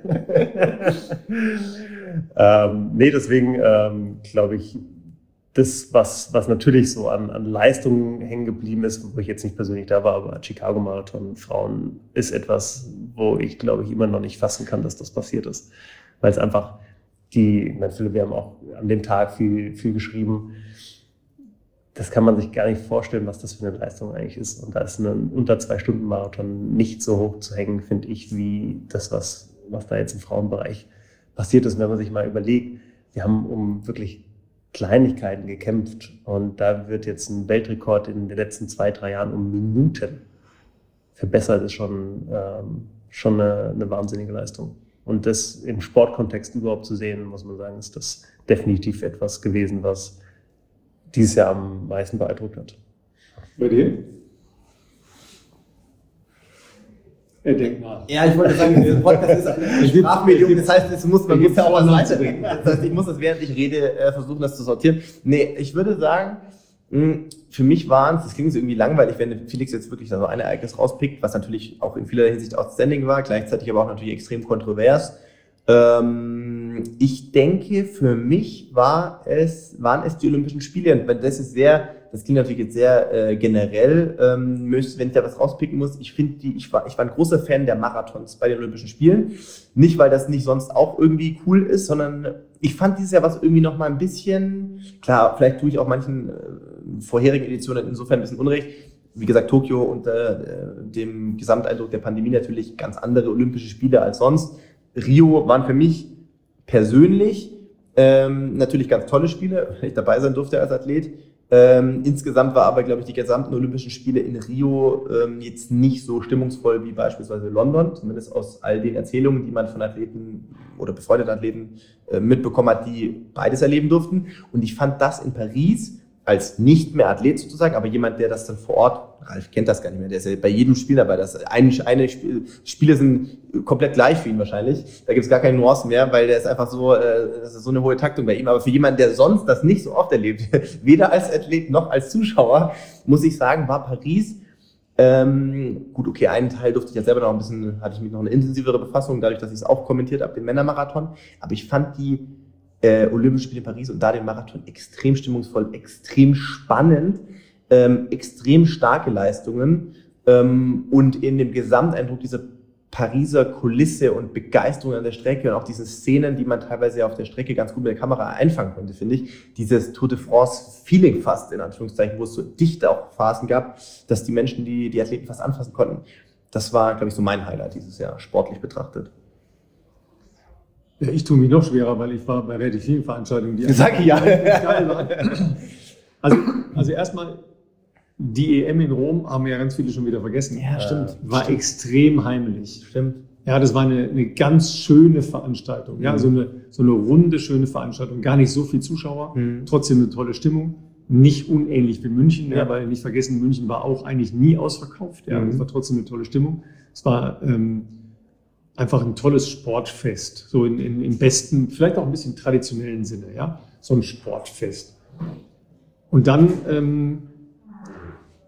Deswegen glaube ich, das, was natürlich so an Leistungen hängen geblieben ist, wo ich jetzt nicht persönlich da war, aber Chicago-Marathon Frauen ist etwas, wo ich, glaube ich, immer noch nicht fassen kann, dass das passiert ist. Weil es einfach wir haben auch an dem Tag viel geschrieben. Das kann man sich gar nicht vorstellen, was das für eine Leistung eigentlich ist. Und da ist ein Unter-2-Stunden-Marathon nicht so hoch zu hängen, finde ich, wie das, was da jetzt im Frauenbereich passiert ist. Und wenn man sich mal überlegt, wir haben um wirklich Kleinigkeiten gekämpft und da wird jetzt ein Weltrekord in den letzten 2-3 Jahren um Minuten verbessert, ist schon eine wahnsinnige Leistung. Und das im Sportkontext überhaupt zu sehen, muss man sagen, ist das definitiv etwas gewesen, was dieses Jahr am meisten beeindruckt hat. Bei dir? Er denkt nach. Ja, ich wollte sagen, dieser Podcast ist ein Sprachmedium, das heißt, man muss ja auch was weiterdenken. Das heißt, ich muss das, während ich rede, versuchen, das zu sortieren. Nee, ich würde sagen, für mich waren es, das klingt so irgendwie langweilig, wenn Felix jetzt wirklich so ein Ereignis rauspickt, was natürlich auch in vieler Hinsicht outstanding war, gleichzeitig aber auch natürlich extrem kontrovers. Ich denke, für mich waren es die Olympischen Spiele. Und das klingt natürlich jetzt sehr generell, wenn ich da was rauspicken muss. Ich war ein großer Fan der Marathons bei den Olympischen Spielen. Nicht, weil das nicht sonst auch irgendwie cool ist, sondern ich fand dieses Jahr was irgendwie noch mal ein bisschen, klar, vielleicht tue ich auch manchen vorherigen Editionen insofern ein bisschen Unrecht. Wie gesagt, Tokio unter dem Gesamteindruck der Pandemie natürlich ganz andere Olympische Spiele als sonst. Rio waren für mich persönlich natürlich ganz tolle Spiele, wenn ich dabei sein durfte als Athlet. Insgesamt war aber, glaube ich, die gesamten Olympischen Spiele in Rio jetzt nicht so stimmungsvoll wie beispielsweise London, zumindest aus all den Erzählungen, die man von Athleten oder befreundeten Athleten mitbekommen hat, die beides erleben durften. Und ich fand das in Paris als nicht mehr Athlet sozusagen, aber jemand, der das dann vor Ort, Ralf kennt das gar nicht mehr, der ist ja bei jedem Spiel dabei, Spiele sind komplett gleich für ihn wahrscheinlich, da gibt es gar keine Nuancen mehr, weil der ist einfach so, das ist so eine hohe Taktung bei ihm, aber für jemanden, der sonst das nicht so oft erlebt, weder als Athlet noch als Zuschauer, muss ich sagen, war Paris, gut, okay, einen Teil durfte ich ja selber noch ein bisschen, hatte ich mit noch eine intensivere Befassung, dadurch, dass ich es auch kommentiert habe, den Männermarathon, aber ich fand die Olympische Spiele in Paris und da den Marathon extrem stimmungsvoll, extrem spannend, extrem starke Leistungen und in dem Gesamteindruck dieser Pariser Kulisse und Begeisterung an der Strecke und auch diese Szenen, die man teilweise auf der Strecke ganz gut mit der Kamera einfangen konnte, finde ich. Dieses Tour de France-Feeling fast, in Anführungszeichen, wo es so dichte auch Phasen gab, dass die Menschen die Athleten fast anfassen konnten. Das war, glaube ich, so mein Highlight dieses Jahr, sportlich betrachtet. Ja, ich tue mich noch schwerer, weil ich war bei relativ vielen Veranstaltungen, die sag ich ja. geil waren. Also erstmal, die EM in Rom haben ja ganz viele schon wieder vergessen. Ja, stimmt. War extrem heimlich. Stimmt. Ja, das war eine ganz schöne Veranstaltung. Ja, so eine runde, schöne Veranstaltung. Gar nicht so viel Zuschauer, trotzdem eine tolle Stimmung. Nicht unähnlich wie München, ja, weil nicht vergessen, München war auch eigentlich nie ausverkauft. Ja, es war trotzdem eine tolle Stimmung. Es war einfach ein tolles Sportfest, so im besten, vielleicht auch ein bisschen traditionellen Sinne, ja, so ein Sportfest. Und dann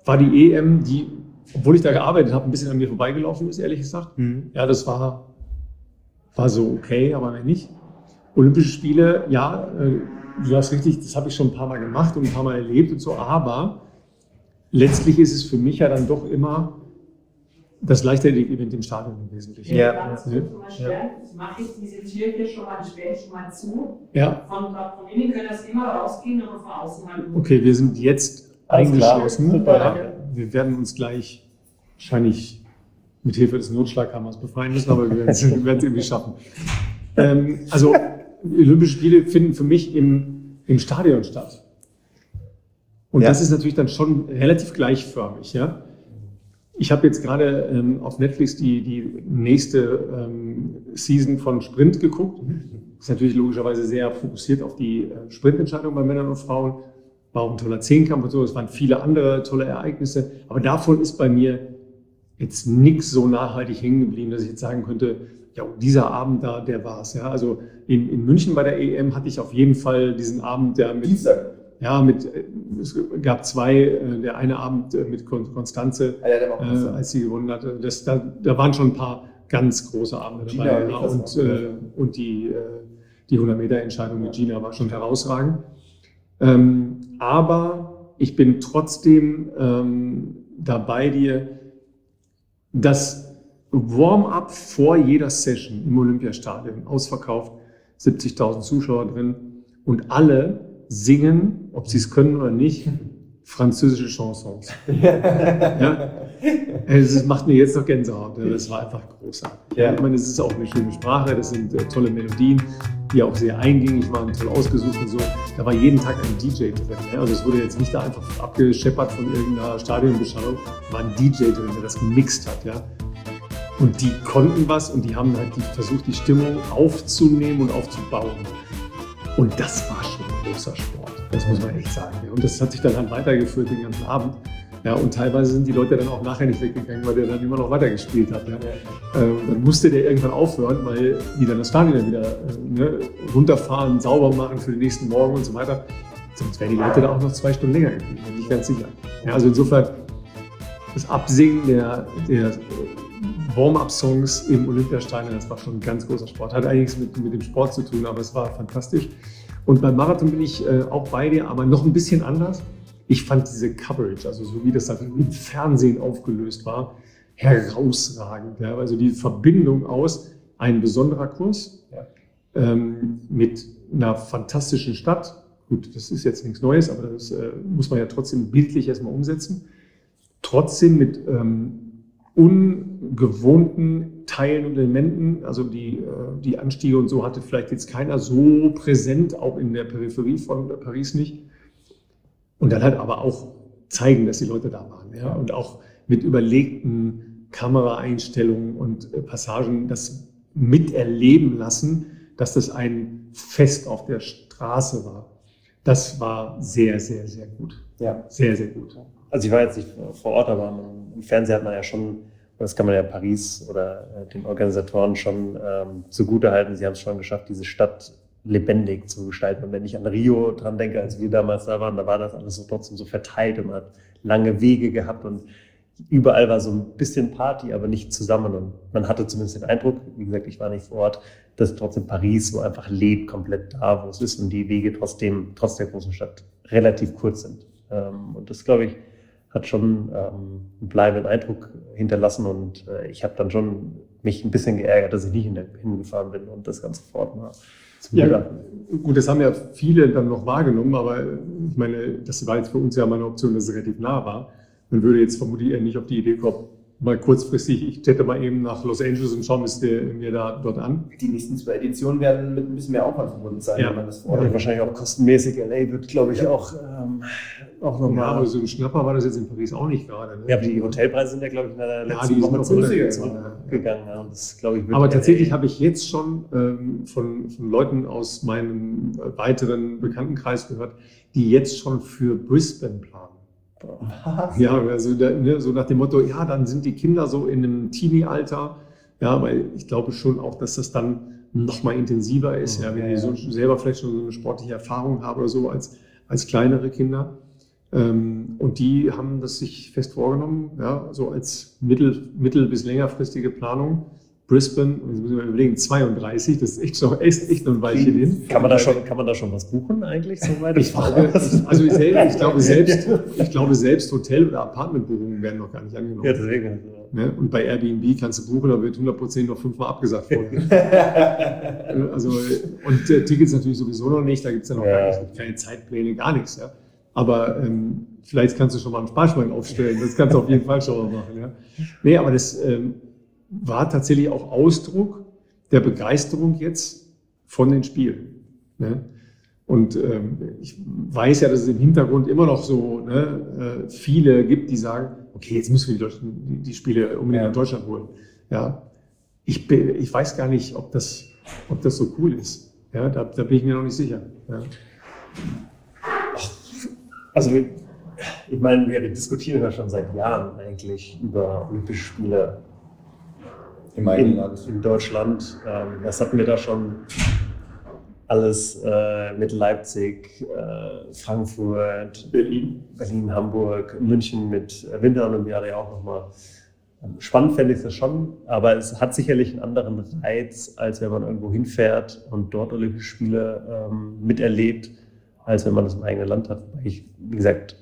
war die EM, die, obwohl ich da gearbeitet habe, ein bisschen an mir vorbeigelaufen ist, ehrlich gesagt. Ja, das war so okay, aber mehr nicht. Olympische Spiele, ja, du sagst richtig, das habe ich schon ein paar Mal gemacht und ein paar Mal erlebt und so, aber letztlich ist es für mich ja dann doch immer das Leichtathletik-Event im Stadion im Wesentlichen. Ja. Ich mache jetzt diese Tür hier schon mal, sperre ich mal zu. Ja. Von innen können das immer rausgehen, aber von außen halt nur. Okay, wir sind jetzt Alles klar. eingeschlossen. Super, Ja, danke. wir werden uns gleich wahrscheinlich mit Hilfe des Notschlaghammers befreien müssen, aber wir werden es irgendwie schaffen. Also Olympische Spiele finden für mich im Stadion statt. Und das ist natürlich dann schon relativ gleichförmig. Ja? Ich habe jetzt gerade auf Netflix die nächste Season von Sprint geguckt. Ist natürlich logischerweise sehr fokussiert auf die Sprintentscheidung bei Männern und Frauen. War auch ein toller Zehnkampf und so. Es waren viele andere tolle Ereignisse. Aber davon ist bei mir jetzt nichts so nachhaltig hängen geblieben, dass ich jetzt sagen könnte, ja, dieser Abend da, der war's. Ja, also in München bei der EM hatte ich auf jeden Fall diesen Abend, der mit Dienstag. Ja, es gab zwei, der eine Abend mit Konstanze, der war auch als sie gewonnen hatte. Da waren schon ein paar ganz große Abende dabei. Gina Und die 100-Meter-Entscheidung mit Gina war schon herausragend. Aber ich bin trotzdem da bei dir, das Warm-up vor jeder Session im Olympiastadion, ausverkauft, 70.000 Zuschauer drin und alle singen, ob sie es können oder nicht, französische Chansons. Ja? Es macht mir jetzt noch Gänsehaut. Das war einfach großartig. Ja. Ich meine, es ist auch eine schöne Sprache, das sind tolle Melodien, die auch sehr eingängig waren, toll ausgesucht und so. Da war jeden Tag ein DJ drin. Ja? Also es wurde jetzt nicht da einfach abgescheppert von irgendeiner Stadionbeschallung, war ein DJ drin, der das gemixt hat. Ja? Und die konnten was und die haben halt versucht, die Stimmung aufzunehmen und aufzubauen. Und das war schon großer Sport, das muss man echt sagen. Und das hat sich dann halt weitergeführt den ganzen Abend. Ja, und teilweise sind die Leute dann auch nachher nicht weggegangen, weil der dann immer noch weitergespielt hat. Ja. Dann musste der irgendwann aufhören, weil die dann das Stadion wieder runterfahren, sauber machen für den nächsten Morgen und so weiter. Sonst wären die Leute da auch noch 2 Stunden länger geblieben, bin ich ganz sicher. Ja, also insofern, das Absingen der Warm-up-Songs im Olympiastadion, das war schon ein ganz großer Sport. Hat eigentlich mit dem Sport zu tun, aber es war fantastisch. Und beim Marathon bin ich auch bei dir, aber noch ein bisschen anders. Ich fand diese Coverage, also so wie das halt im Fernsehen aufgelöst war, herausragend. Ja? Also die Verbindung aus ein besonderer Kurs mit einer fantastischen Stadt. Gut, das ist jetzt nichts Neues, aber das muss man ja trotzdem bildlich erstmal umsetzen. Trotzdem mit ungewohnten Teilen und Elementen, also die Anstiege und so hatte vielleicht jetzt keiner so präsent, auch in der Peripherie von Paris nicht. Und dann halt aber auch zeigen, dass die Leute da waren. Ja? Und auch mit überlegten Kameraeinstellungen und Passagen das miterleben lassen, dass das ein Fest auf der Straße war. Das war sehr, sehr, sehr gut. Ja. Sehr, sehr gut. Also ich war jetzt nicht vor Ort, aber im Fernsehen hat man ja schon, das kann man ja Paris oder den Organisatoren schon zugutehalten, sie haben es schon geschafft, diese Stadt lebendig zu gestalten. Und wenn ich an Rio dran denke, als wir damals da waren, da war das alles so trotzdem so verteilt und man hat lange Wege gehabt und überall war so ein bisschen Party, aber nicht zusammen. Und man hatte zumindest den Eindruck, wie gesagt, ich war nicht vor Ort, dass trotzdem Paris so einfach lebt, komplett da, wo es ist und die Wege trotz der großen Stadt relativ kurz sind. Und das, glaube ich, hat schon einen bleibenden Eindruck hinterlassen und ich habe dann schon mich ein bisschen geärgert, dass ich nicht hingefahren bin und das Ganze vor Ort war. Ja, gut, das haben ja viele dann noch wahrgenommen, aber ich meine, das war jetzt für uns ja mal eine Option, dass es relativ nah war. Man würde jetzt vermutlich eher nicht auf die Idee kommen, mal kurzfristig, ich jette mal eben nach Los Angeles und schaue mir dort an. Die nächsten 2 Editionen werden mit ein bisschen mehr Aufwand verbunden sein, wenn man das vor Ort Ja, wahrscheinlich auch kostenmäßig. LA wird, glaube ich, auch nochmal. Ja, aber so ein Schnapper war das jetzt in Paris auch nicht gerade. Ne? Ja, aber die Hotelpreise sind ja, glaube ich, in der letzten die Woche sind zurückgegangen. Ja, und das, glaube ich, wird aber LA tatsächlich habe ich jetzt schon von Leuten aus meinem weiteren Bekanntenkreis gehört, die jetzt schon für Brisbane planen. Ja, also so nach dem Motto, ja, dann sind die Kinder so in einem Teenie-Alter. Ja, weil ich glaube schon auch, dass das dann noch mal intensiver ist, ja, wenn die so selber vielleicht schon so eine sportliche Erfahrung haben oder so als kleinere Kinder. Und die haben das sich fest vorgenommen, ja, so als mittel- bis längerfristige Planung. Brisbane, jetzt müssen wir überlegen, 32, das ist echt noch ein Weilchen hin. Kann man da schon was buchen eigentlich? So weit? Ich glaube selbst Hotel- oder Apartmentbuchungen werden noch gar nicht angenommen. Ja, deswegen. Ne? Und bei Airbnb kannst du buchen, da wird 100% noch 5-mal abgesagt vorher. Und Tickets natürlich sowieso noch nicht, da gibt es ja noch keine Zeitpläne, gar nichts. Ja? Aber vielleicht kannst du schon mal einen Sparschwein aufstellen, das kannst du auf jeden Fall schon mal machen. Ja? Nee, aber das war tatsächlich auch Ausdruck der Begeisterung jetzt von den Spielen. Ne? Und ich weiß ja, dass es im Hintergrund immer noch so viele gibt, die sagen, okay, jetzt müssen wir die Spiele unbedingt in Deutschland holen. Ja, ich weiß gar nicht, ob das so cool ist. Ja, da bin ich mir noch nicht sicher. Ja. Also ich meine, wir diskutieren ja schon seit Jahren eigentlich über Olympische Spiele in Deutschland. Was hatten wir da schon alles mit Leipzig, Frankfurt, Berlin, Hamburg, München mit Winterolympiade ja auch nochmal. Spannend fände ich das schon, aber es hat sicherlich einen anderen Reiz, als wenn man irgendwo hinfährt und dort Olympische Spiele miterlebt, als wenn man das im eigenen Land hat. Wie gesagt,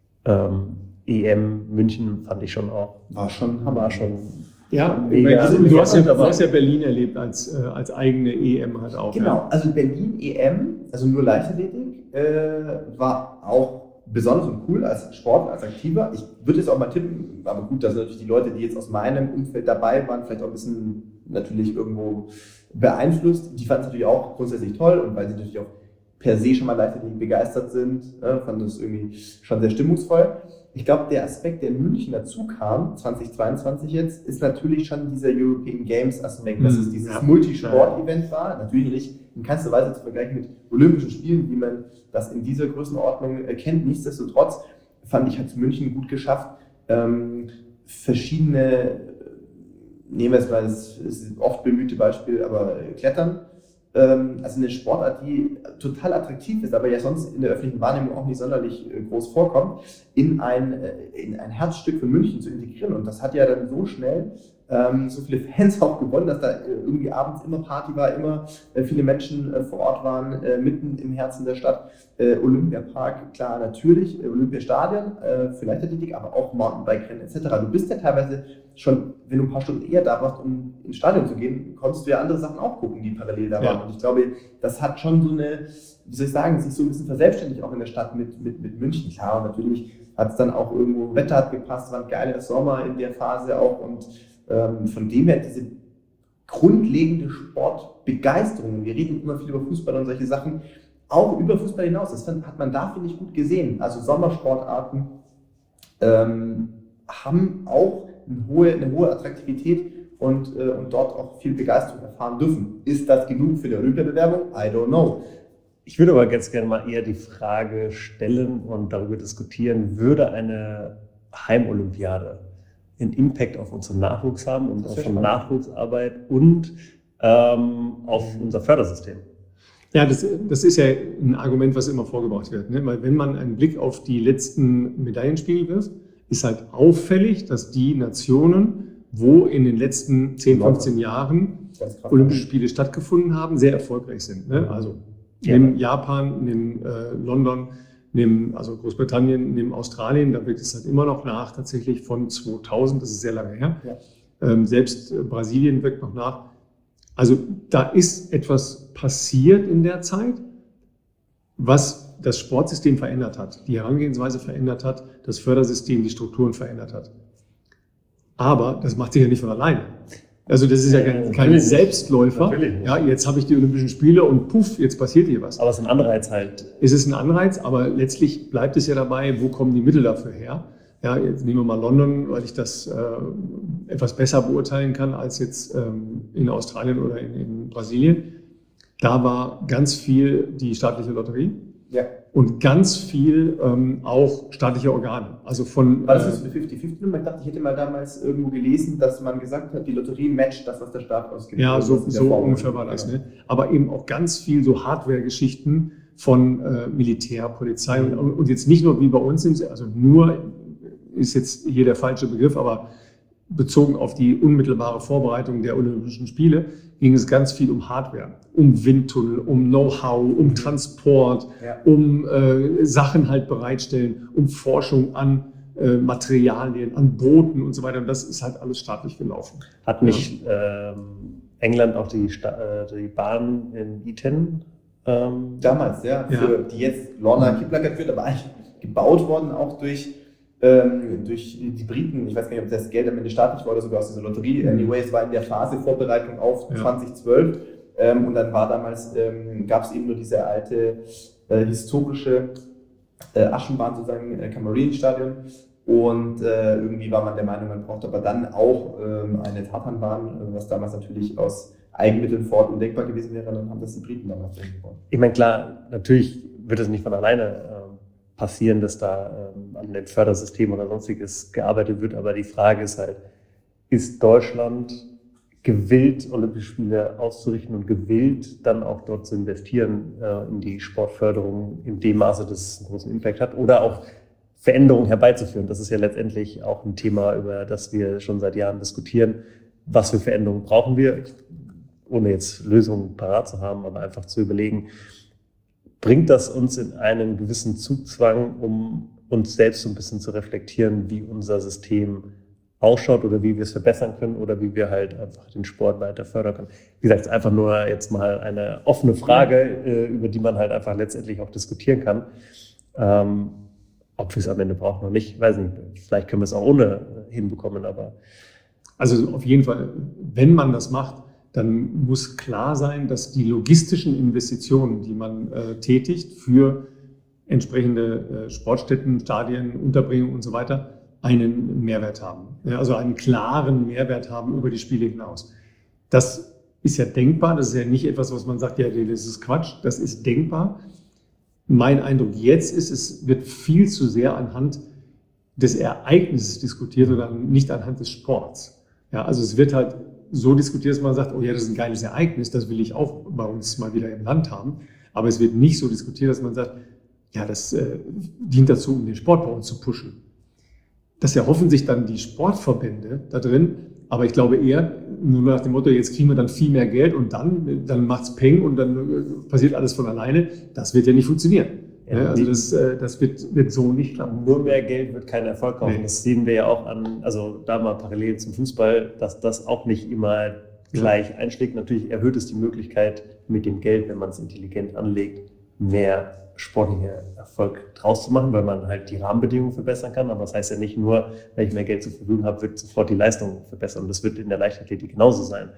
EM München fand ich schon auch. War schon. Ja, du hast ja Berlin erlebt als eigene EM halt auch. Genau, ja. Also Berlin EM, also nur Leichtathletik, war auch besonders und cool als Sport, als Aktiver. Ich würde jetzt auch mal tippen, aber gut, das sind natürlich die Leute, die jetzt aus meinem Umfeld dabei waren, vielleicht auch ein bisschen natürlich irgendwo beeinflusst. Die fanden es natürlich auch grundsätzlich toll und weil sie natürlich auch per se schon mal Leichtathletik begeistert sind, fanden das irgendwie schon sehr stimmungsvoll. Ich glaube, der Aspekt, der in München dazu kam, 2022 jetzt, ist natürlich schon dieser European Games Aspekt, dass es dieses Multisport-Event war. Natürlich nicht in keinster Weise zu vergleichen mit Olympischen Spielen, wie man das in dieser Größenordnung kennt. Nichtsdestotrotz fand ich, hat es München gut geschafft, verschiedene, nehmen wir es mal, das ist ein oft bemühte Beispiel, aber Klettern, also eine Sportart, die total attraktiv ist, aber ja sonst in der öffentlichen Wahrnehmung auch nicht sonderlich groß vorkommt, in ein Herzstück von München zu integrieren. Und das hat ja dann so schnell so viele Fans auch gewonnen, dass da irgendwie abends immer Party war, immer viele Menschen vor Ort waren, mitten im Herzen der Stadt. Olympiapark, klar, natürlich, Olympiastadion für Leichtathletik, aber auch Mountainbike-Rennen etc. Du bist ja teilweise schon, wenn du ein paar Stunden eher da warst, um ins Stadion zu gehen, konntest du ja andere Sachen auch gucken, die parallel da waren. Und ich glaube, das hat schon so eine, wie soll ich sagen, sich so ein bisschen verselbstständigt auch in der Stadt mit München. Klar, und natürlich hat es dann auch irgendwo, Wetter hat gepasst, war ein geiler Sommer in der Phase auch und von dem her diese grundlegende Sportbegeisterung, wir reden immer viel über Fußball und solche Sachen, auch über Fußball hinaus, das hat man da, finde ich, gut gesehen. Also Sommersportarten haben auch eine hohe Attraktivität und dort auch viel Begeisterung erfahren dürfen. Ist das genug für die Olympiabewerbung? I don't know. Ich würde aber ganz gerne mal eher die Frage stellen und darüber diskutieren, würde eine Heimolympiade einen Impact auf unseren Nachwuchs haben und auf unsere Nachwuchsarbeit und auf unser Fördersystem? Ja, das ist ja ein Argument, was immer vorgebracht wird. Ne? Weil wenn man einen Blick auf die letzten Medaillenspiegel wirft, ist halt auffällig, dass die Nationen, wo in den letzten 10, 15 Jahren Olympische Spiele stattgefunden haben, sehr erfolgreich sind. Ne? Also neben Japan, neben London, also Großbritannien, neben Australien, da wirkt es halt immer noch nach, tatsächlich von 2000, das ist sehr lange her. Ja. Selbst Brasilien wirkt noch nach. Also da ist etwas passiert in der Zeit, was das Sportsystem verändert hat, die Herangehensweise verändert hat, das Fördersystem, die Strukturen verändert hat. Aber das macht sich ja nicht von alleine. Also das ist ja kein Selbstläufer. Ja, jetzt habe ich die Olympischen Spiele und puff, jetzt passiert hier was. Aber es ist ein Anreiz halt. Es ist ein Anreiz, aber letztlich bleibt es ja dabei, wo kommen die Mittel dafür her? Ja, jetzt nehmen wir mal London, weil ich das etwas besser beurteilen kann als jetzt in Australien oder in Brasilien. Da war ganz viel die staatliche Lotterie. Ja. Und ganz viel auch staatliche Organe. Also von. War das eine 50-50-Nummer? Ich dachte, ich hätte mal damals irgendwo gelesen, dass man gesagt hat, die Lotterie matcht das, was der Staat ausgibt. Ja, so ungefähr war das. Ne? Aber eben auch ganz viel so Hardware-Geschichten, von Militär, Polizei und jetzt nicht nur wie bei uns sind, also nur ist jetzt hier der falsche Begriff, aber bezogen auf die unmittelbare Vorbereitung der Olympischen Spiele ging es ganz viel um Hardware, um Windtunnel, um Know-how, um Transport, um Sachen halt bereitstellen, um Forschung an Materialien, an Booten und so weiter. Und das ist halt alles staatlich gelaufen. Hat nicht England auch die Bahn in Eton? Damals, für die jetzt Lorna Kiplagat wird, aber eigentlich gebaut worden auch durch die Briten. Ich weiß gar nicht, ob das Geld am Ende staatlich war oder sogar aus dieser Lotterie. Anyway, es war in der Phase Vorbereitung auf 2012 und dann war damals, gab es eben nur diese alte historische Aschenbahn, sozusagen Cameron-Stadion. Und irgendwie war man der Meinung, man braucht aber dann auch eine Tatanbahn, was damals natürlich aus Eigenmitteln fort undenkbar gewesen wäre. Dann haben das die Briten damals gebaut. Ich meine, klar, natürlich wird es nicht von alleine passieren, dass da an den Fördersystemen oder sonstiges gearbeitet wird. Aber die Frage ist halt, ist Deutschland gewillt, Olympische Spiele auszurichten und gewillt, dann auch dort zu investieren in die Sportförderung in dem Maße, dass es einen großen Impact hat oder auch Veränderungen herbeizuführen. Das ist ja letztendlich auch ein Thema, über das wir schon seit Jahren diskutieren. Was für Veränderungen brauchen wir? Ohne jetzt Lösungen parat zu haben, aber einfach zu überlegen, bringt das uns in einen gewissen Zugzwang, um uns selbst so ein bisschen zu reflektieren, wie unser System ausschaut oder wie wir es verbessern können oder wie wir halt einfach den Sport weiter fördern können. Wie gesagt, es ist einfach nur jetzt mal eine offene Frage, über die man halt einfach letztendlich auch diskutieren kann. Ob wir es am Ende brauchen oder nicht, weiß nicht. Vielleicht können wir es auch ohne hinbekommen, aber... Also auf jeden Fall, wenn man das macht, dann muss klar sein, dass die logistischen Investitionen, die man tätigt für entsprechende Sportstätten, Stadien, Unterbringung und so weiter, einen Mehrwert haben. Ja, also einen klaren Mehrwert haben über die Spiele hinaus. Das ist ja denkbar, das ist ja nicht etwas, was man sagt, ja, das ist Quatsch, das ist denkbar. Mein Eindruck jetzt ist, es wird viel zu sehr anhand des Ereignisses diskutiert oder nicht anhand des Sports. Ja, also es wird halt so diskutiert, dass man sagt, oh ja, das ist ein geiles Ereignis, das will ich auch bei uns mal wieder im Land haben. Aber es wird nicht so diskutiert, dass man sagt, ja, das dient dazu, um den Sport bei uns zu pushen. Das erhoffen sich dann die Sportverbände da drin, aber ich glaube eher nur nach dem Motto, jetzt kriegen wir dann viel mehr Geld und dann macht's Peng und dann passiert alles von alleine. Das wird ja nicht funktionieren. Ja, also das wird so nicht klappen. Nur mehr Geld wird keinen Erfolg kaufen. Nee. Das sehen wir ja auch an, also da mal parallel zum Fußball, dass das auch nicht immer gleich einschlägt. Natürlich erhöht es die Möglichkeit, mit dem Geld, wenn man es intelligent anlegt, mehr sportlicher Erfolg draus zu machen, weil man halt die Rahmenbedingungen verbessern kann. Aber das heißt ja nicht nur, wenn ich mehr Geld zur Verfügung habe, wird sofort die Leistung verbessern. Und das wird in der Leichtathletik genauso sein.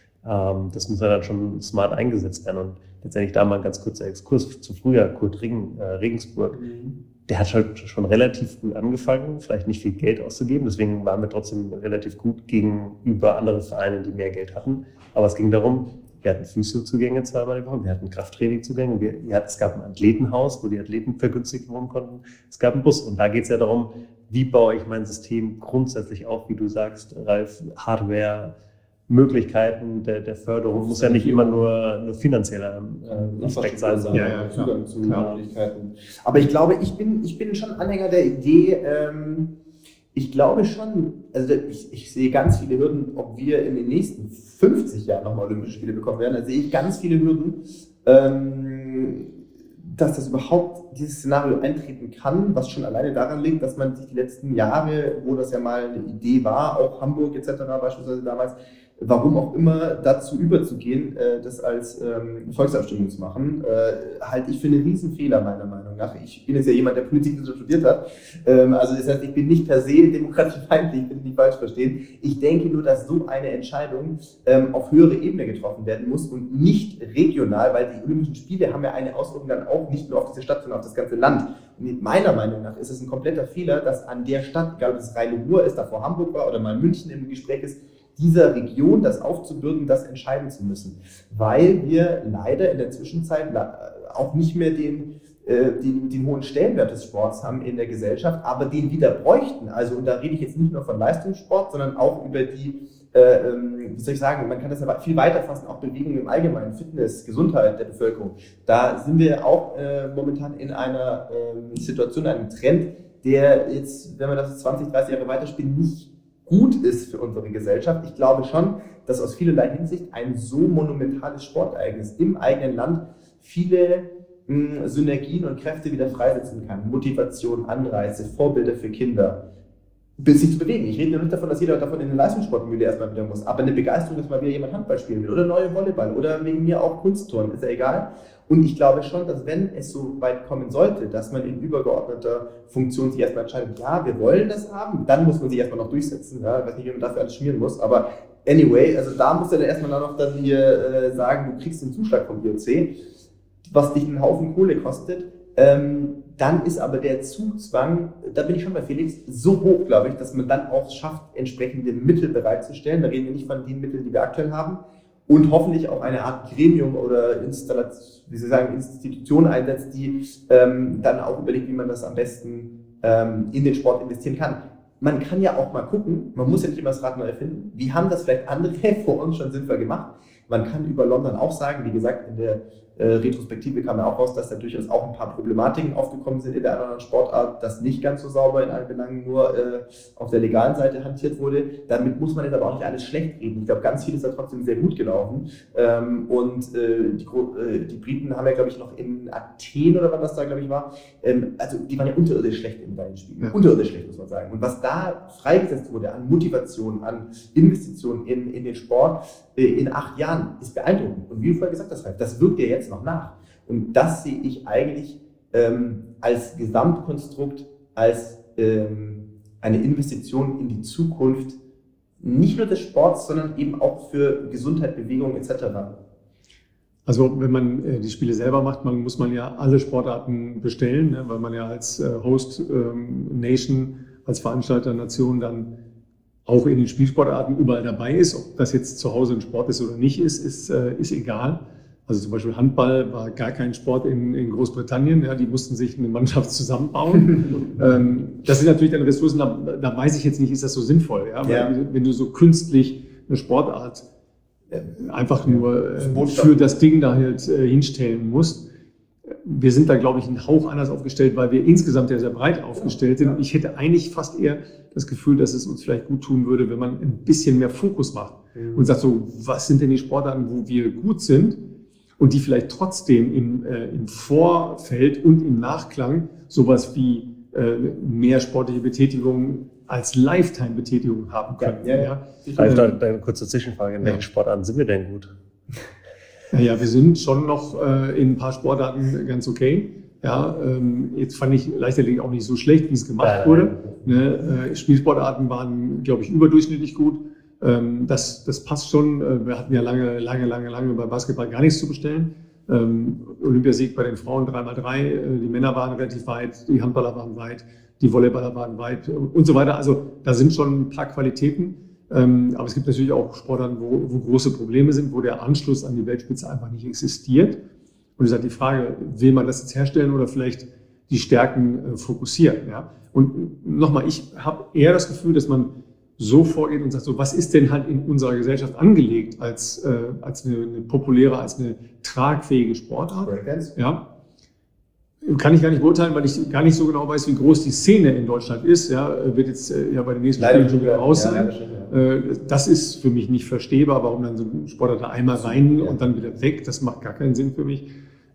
Das muss ja dann schon smart eingesetzt werden. Und letztendlich da mal ein ganz kurzer Exkurs zu früher, Kurt Regensburg. Der hat halt schon relativ früh angefangen, vielleicht nicht viel Geld auszugeben. Deswegen waren wir trotzdem relativ gut gegenüber anderen Vereinen, die mehr Geld hatten. Aber es ging darum, wir hatten Physio-Zugänge zweimal die Woche, wir hatten Krafttraining-Zugänge, es gab ein Athletenhaus, wo die Athleten vergünstigt wohnen konnten. Es gab einen Bus und da geht es ja darum, wie baue ich mein System grundsätzlich auf, wie du sagst, Ralf, Hardware, Möglichkeiten der Förderung, muss ja nicht immer nur finanzieller Aspekt sein. Zugang zu Möglichkeiten. Aber ich glaube, ich bin schon Anhänger der Idee, ich glaube schon, also ich sehe ganz viele Hürden, ob wir in den nächsten 50 Jahren nochmal Olympische Spiele bekommen werden. Da sehe ich ganz viele Hürden, dass das überhaupt dieses Szenario eintreten kann, was schon alleine daran liegt, dass man sich die letzten Jahre, wo das ja mal eine Idee war, auch Hamburg etc. beispielsweise damals, warum auch immer dazu überzugehen, das als Volksabstimmung zu machen, halte ich für einen Riesenfehler meiner Meinung nach. Ich bin jetzt ja jemand, der Politik studiert hat, also das heißt, ich bin nicht per se demokratiefeindlich, bitte nicht falsch verstehen. Ich denke nur, dass so eine Entscheidung auf höhere Ebene getroffen werden muss und nicht regional, weil die Olympischen Spiele haben ja eine Auswirkung dann auch nicht nur auf diese Stadt, sondern auf das ganze Land. Und meiner Meinung nach ist es ein kompletter Fehler, dass an der Stadt, egal ob es Rhein-Ruhr ist, davor Hamburg war oder mal München im Gespräch ist, dieser Region das aufzubürden, das entscheiden zu müssen. Weil wir leider in der Zwischenzeit auch nicht mehr den den hohen Stellenwert des Sports haben in der Gesellschaft, aber den wieder bräuchten. Also, und da rede ich jetzt nicht nur von Leistungssport, sondern auch über die, wie soll ich sagen, man kann das ja viel weiter fassen, auch Bewegung im Allgemeinen, Fitness, Gesundheit der Bevölkerung. Da sind wir auch momentan in einer Situation, einem Trend, der jetzt, wenn wir das 20, 30 Jahre weiterspielen, nicht gut ist für unsere Gesellschaft. Ich glaube schon, dass aus vielerlei Hinsicht ein so monumentales Sportereignis im eigenen Land viele Synergien und Kräfte wieder freisetzen kann. Motivation, Anreize, Vorbilder für Kinder, sich zu bewegen. Ich rede nur nicht davon, dass jeder davon in den Leistungssportmühle erstmal wieder muss, aber eine Begeisterung, dass mal wieder jemand Handball spielen will oder neue Volleyball oder wegen mir auch Kunstturnen, ist ja egal. Und ich glaube schon, dass wenn es so weit kommen sollte, dass man in übergeordneter Funktion sich erstmal entscheidet, ja, wir wollen das haben, dann muss man sich erstmal noch durchsetzen. Ja, ich weiß nicht, wie man dafür alles schmieren muss, aber anyway, also da muss er dann erstmal noch dann hier sagen, du kriegst den Zuschlag vom IOC, was dich einen Haufen Kohle kostet, dann ist aber der Zugzwang, da bin ich schon bei Felix, so hoch, glaube ich, dass man dann auch schafft, entsprechende Mittel bereitzustellen. Da reden wir nicht von den Mitteln, die wir aktuell haben. Und hoffentlich auch eine Art Gremium oder Institution einsetzt, die dann auch überlegt, wie man das am besten in den Sport investieren kann. Man kann ja auch mal gucken, man muss ja nicht immer das Rad neu erfinden. Wie haben das vielleicht andere vor uns schon sinnvoll gemacht? Man kann über London auch sagen, wie gesagt, in der Retrospektive kam ja auch raus, dass da durchaus auch ein paar Problematiken aufgekommen sind in der anderen Sportart, dass nicht ganz so sauber in allen Belangen nur auf der legalen Seite hantiert wurde. Damit muss man jetzt aber auch nicht alles schlecht reden. Ich glaube, ganz viel ist da trotzdem sehr gut gelaufen. Die Briten haben ja, glaube ich, noch in Athen oder wann das da, glaube ich, war, also die waren ja unterirdisch schlecht in beiden Spielen. Ja. Unterirdisch schlecht, muss man sagen. Und was da freigesetzt wurde an Motivation, an Investitionen in den Sport in 8 Jahren, ist beeindruckend. Und wie du vorher gesagt hast, das wirkt ja jetzt noch nach. Und das sehe ich eigentlich als Gesamtkonstrukt, als eine Investition in die Zukunft, nicht nur des Sports, sondern eben auch für Gesundheit, Bewegung etc. Also wenn man die Spiele selber macht, muss man ja alle Sportarten bestellen, ne, weil man ja als Host Nation, als Veranstalter Nation dann auch in den Spielsportarten überall dabei ist. Ob das jetzt zu Hause ein Sport ist oder nicht ist egal. Also zum Beispiel Handball war gar kein Sport in Großbritannien. Ja, die mussten sich eine Mannschaft zusammenbauen. Das sind natürlich dann Ressourcen, da weiß ich jetzt nicht, ist das so sinnvoll. Ja? Weil wenn du so künstlich eine Sportart einfach nur für das Ding da halt hinstellen musst. Wir sind da, glaube ich, einen Hauch anders aufgestellt, weil wir insgesamt ja sehr breit aufgestellt sind. Und ich hätte eigentlich fast eher das Gefühl, dass es uns vielleicht gut tun würde, wenn man ein bisschen mehr Fokus macht und sagt so, was sind denn die Sportarten, wo wir gut sind und die vielleicht trotzdem im Vorfeld und im Nachklang sowas wie mehr sportliche Betätigung als Lifetime-Betätigung haben können. Vielleicht eine kurze Zwischenfrage. In welchen Sportarten sind wir denn gut? Ja, wir sind schon noch in ein paar Sportarten ganz okay. Ja, jetzt fand ich Leichtathletik auch nicht so schlecht, wie es gemacht wurde. Spielsportarten waren, glaube ich, überdurchschnittlich gut. Das passt schon. Wir hatten ja lange bei Basketball gar nichts zu bestellen. Olympiasieg bei den Frauen 3x3. Die Männer waren relativ weit, die Handballer waren weit, die Volleyballer waren weit und so weiter. Also da sind schon ein paar Qualitäten. Aber es gibt natürlich auch Sportarten, wo große Probleme sind, wo der Anschluss an die Weltspitze einfach nicht existiert. Und es ist halt die Frage, will man das jetzt herstellen oder vielleicht die Stärken fokussieren? Ja? Und nochmal, ich habe eher das Gefühl, dass man so vorgeht und sagt, so, was ist denn halt in unserer Gesellschaft angelegt als eine populäre, als eine tragfähige Sportart? Ja. Kann ich gar nicht beurteilen, weil ich gar nicht so genau weiß, wie groß die Szene in Deutschland ist. Ja, wird jetzt bei den nächsten Spielen schon wieder raus sein. Das ist für mich nicht verstehbar, warum dann so ein Sportler da einmal rein und dann wieder weg. Das macht gar keinen Sinn für mich.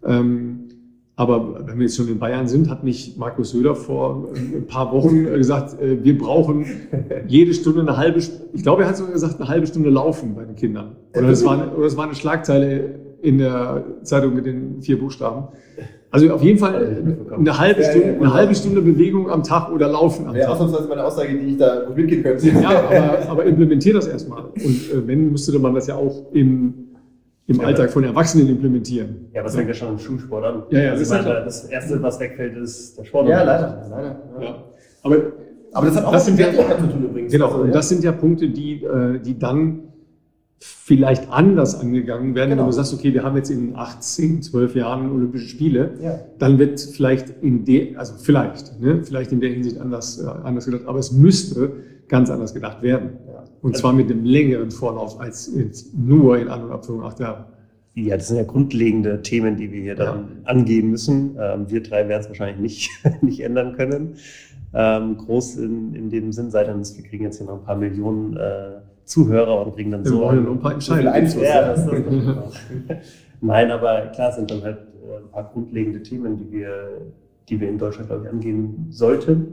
Aber wenn wir jetzt schon in Bayern sind, hat mich Markus Söder vor ein paar Wochen gesagt, wir brauchen jede Stunde eine halbe Stunde, ich glaube, er hat sogar gesagt, eine halbe Stunde laufen bei den Kindern. Oder das war eine Schlagzeile in der Zeitung mit den 4 Buchstaben. Also auf jeden Fall eine halbe Stunde Bewegung am Tag oder Laufen am Tag. Ja, ausnahmsweise meine Aussage, die ich da gut mitgehen könnte. Ja, aber implementier das erstmal. Und wenn, müsste man das ja auch im Alltag von Erwachsenen implementieren. Ja, was fängt ja schon im Schulsport an? Ja, also das Erste, was wegfällt, ist der Sport. Ja, leider. Ja. Aber das hat auch was mit Wertigkeit zu tun übrigens. Genau, und das sind ja Punkte, die dann vielleicht anders angegangen werden. Genau. Wenn du sagst, okay, wir haben jetzt in 8, 10, 12 Jahren Olympische Spiele, Ja. dann wird vielleicht vielleicht in der Hinsicht anders gedacht, aber es müsste ganz anders gedacht werden. Ja. Und zwar mit einem längeren Vorlauf als jetzt nur in An- und Abführung 8 Jahre. Ja, das sind ja grundlegende Themen, die wir hier dann angehen müssen. Wir drei werden es wahrscheinlich nicht ändern können. Groß in dem Sinn sei dann, wir kriegen jetzt hier noch ein paar Millionen Zuhörer und kriegen dann Wir so brauchen ja noch ein paar Entscheidungen. Einfluss. Ja, das ist genau. Nein, aber klar sind dann halt ein paar grundlegende Themen, die wir in Deutschland, glaube ich, angehen sollten,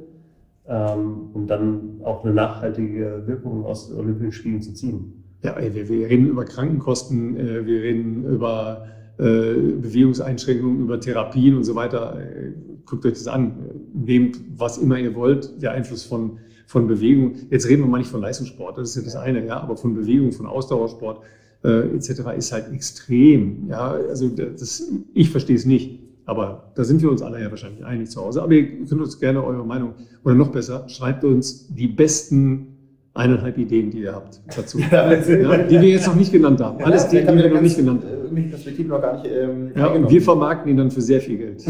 um dann auch eine nachhaltige Wirkung aus Olympischen Spielen zu ziehen. Ja, wir reden über Krankenkosten, wir reden über Bewegungseinschränkungen, über Therapien und so weiter. Guckt euch das an. Nehmt, was immer ihr wollt, der Einfluss von Bewegung. Jetzt reden wir mal nicht von Leistungssport, das ist ja das eine, ja, aber von Bewegung, von Ausdauersport etc. ist halt extrem. Ja, also ich verstehe es nicht. Aber da sind wir uns alle ja wahrscheinlich einig zu Hause. Aber ihr könnt uns gerne eure Meinung, oder noch besser, schreibt uns die besten 1,5 Ideen, die ihr habt dazu. Die wir jetzt noch nicht genannt haben. Alles die wir noch nicht genannt haben. Irgendwelche Perspektiven noch gar nicht Und wir vermarkten ihn dann für sehr viel Geld.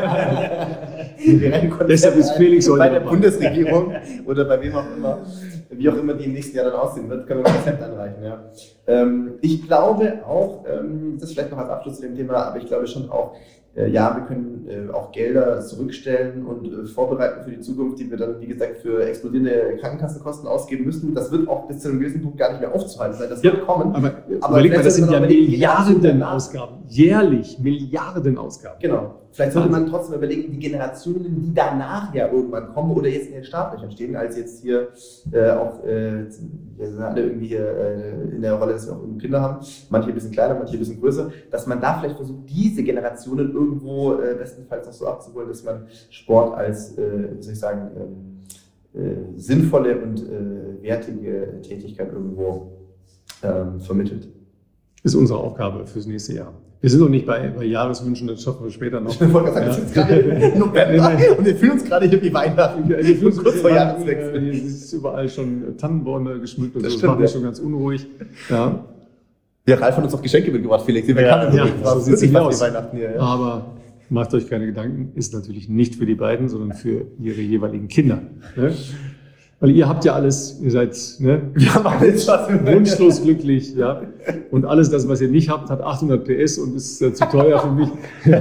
Deshalb Deshalb ist Felix heute bei der dabei. Bundesregierung oder bei wem auch immer, wie auch immer die im nächsten Jahr dann aussehen wird, können wir ein Konzept anreichen. Ja. Ich glaube auch, das vielleicht noch als Abschluss zu dem Thema, aber ich glaube schon auch, wir können auch Gelder zurückstellen und vorbereiten für die Zukunft, die wir dann, wie gesagt, für explodierende Krankenkassenkosten ausgeben müssen. Das wird auch bis zu einem gewissen Punkt gar nicht mehr aufzuhalten sein. Das wird kommen. Aber überleg mal, das sind ja Milliardenausgaben. Jährlich Milliardenausgaben. Genau. Vielleicht sollte man trotzdem überlegen, die Generationen, die danach ja irgendwann kommen oder jetzt in den Startlöchern stehen, als jetzt hier wir sind alle irgendwie hier in der Rolle, dass wir auch Kinder haben, manche ein bisschen kleiner, manche ein bisschen größer, dass man da vielleicht versucht, diese Generationen irgendwo bestenfalls noch so abzuholen, dass man Sport als, sinnvolle und wertige Tätigkeit irgendwo vermittelt. Ist unsere Aufgabe fürs nächste Jahr. Wir sind noch nicht bei Jahreswünschen, das schaffen wir später noch. Ich wollte gerade sagen, wir sind gerade im November und wir fühlen uns gerade hier wie Weihnachten. Kurz vor Jahreswechsel. Hier ist überall schon Tannenbäume geschmückt und so. Das macht mich schon ganz unruhig. Ja. Ja, Ralf hat uns auch Geschenke mitgebracht, Felix. So sieht es aus. Wie Weihnachten hier. Ja. Aber macht euch keine Gedanken, ist natürlich nicht für die beiden, sondern für ihre jeweiligen Kinder. Ne? Weil ihr habt ja alles, ihr seid wir haben alles, was wir wunschlos glücklich, ja. Und alles das, was ihr nicht habt, hat 800 PS und ist zu teuer für mich.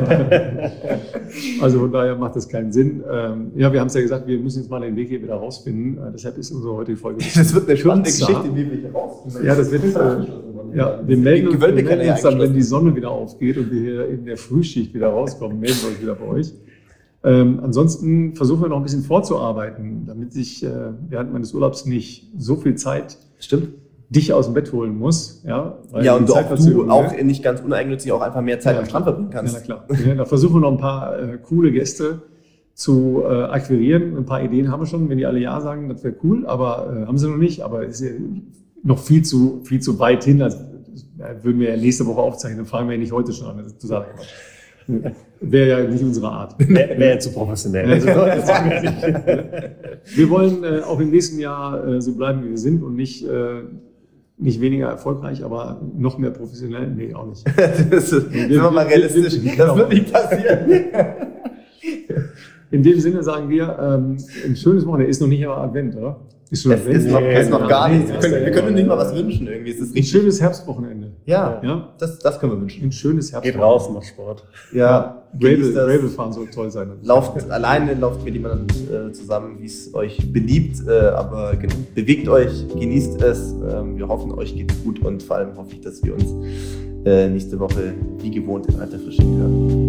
Also von daher macht das keinen Sinn. Wir haben es ja gesagt, wir müssen jetzt mal den Weg hier wieder rausfinden. Deshalb ist unsere heutige Folge. Das wird eine spannende Geschichte, wie wir hier rausfinden. Ja, das wird. Wir melden uns dann, wenn die Sonne wieder aufgeht und wir hier in der Frühschicht wieder rauskommen, melden wir uns wieder bei euch. Ansonsten versuchen wir noch ein bisschen vorzuarbeiten, damit ich während meines Urlaubs nicht so viel Zeit dich aus dem Bett holen muss. Ja, und du auch nicht ganz uneigennützig auch einfach mehr Zeit am Strand verbringen kannst. Ja, klar. Da versuchen wir noch ein paar coole Gäste zu akquirieren. Ein paar Ideen haben wir schon. Wenn die alle Ja sagen, das wäre cool, aber haben sie noch nicht. Aber ist ja noch viel zu weit hin. Also würden wir nächste Woche aufzeichnen, dann fragen wir ja nicht heute schon an, das zu sagen. Wäre ja nicht unsere Art. Wäre ja zu professionell. Wir wollen auch im nächsten Jahr so bleiben, wie wir sind und nicht weniger erfolgreich, aber noch mehr professionell. Nee, auch nicht. Sind wir mal realistisch. Das wird nicht passieren. In dem Sinne sagen wir, ein schönes Wochenende. Ist noch nicht aber Advent, oder? Ist schon Advent? Ist noch gar nichts. Wir können nicht mal was wünschen irgendwie. Es ist ein schönes Herbstwochenende. Ja? Das können wir wünschen. Ein schönes Herbstwochenende. Geht raus, macht Sport. Ja. Gravel fahren soll toll sein. Lauft mit jemandem zusammen, wie es euch beliebt, aber bewegt euch, genießt es. Wir hoffen, euch geht's gut und vor allem hoffe ich, dass wir uns nächste Woche wie gewohnt in alter Frische hören.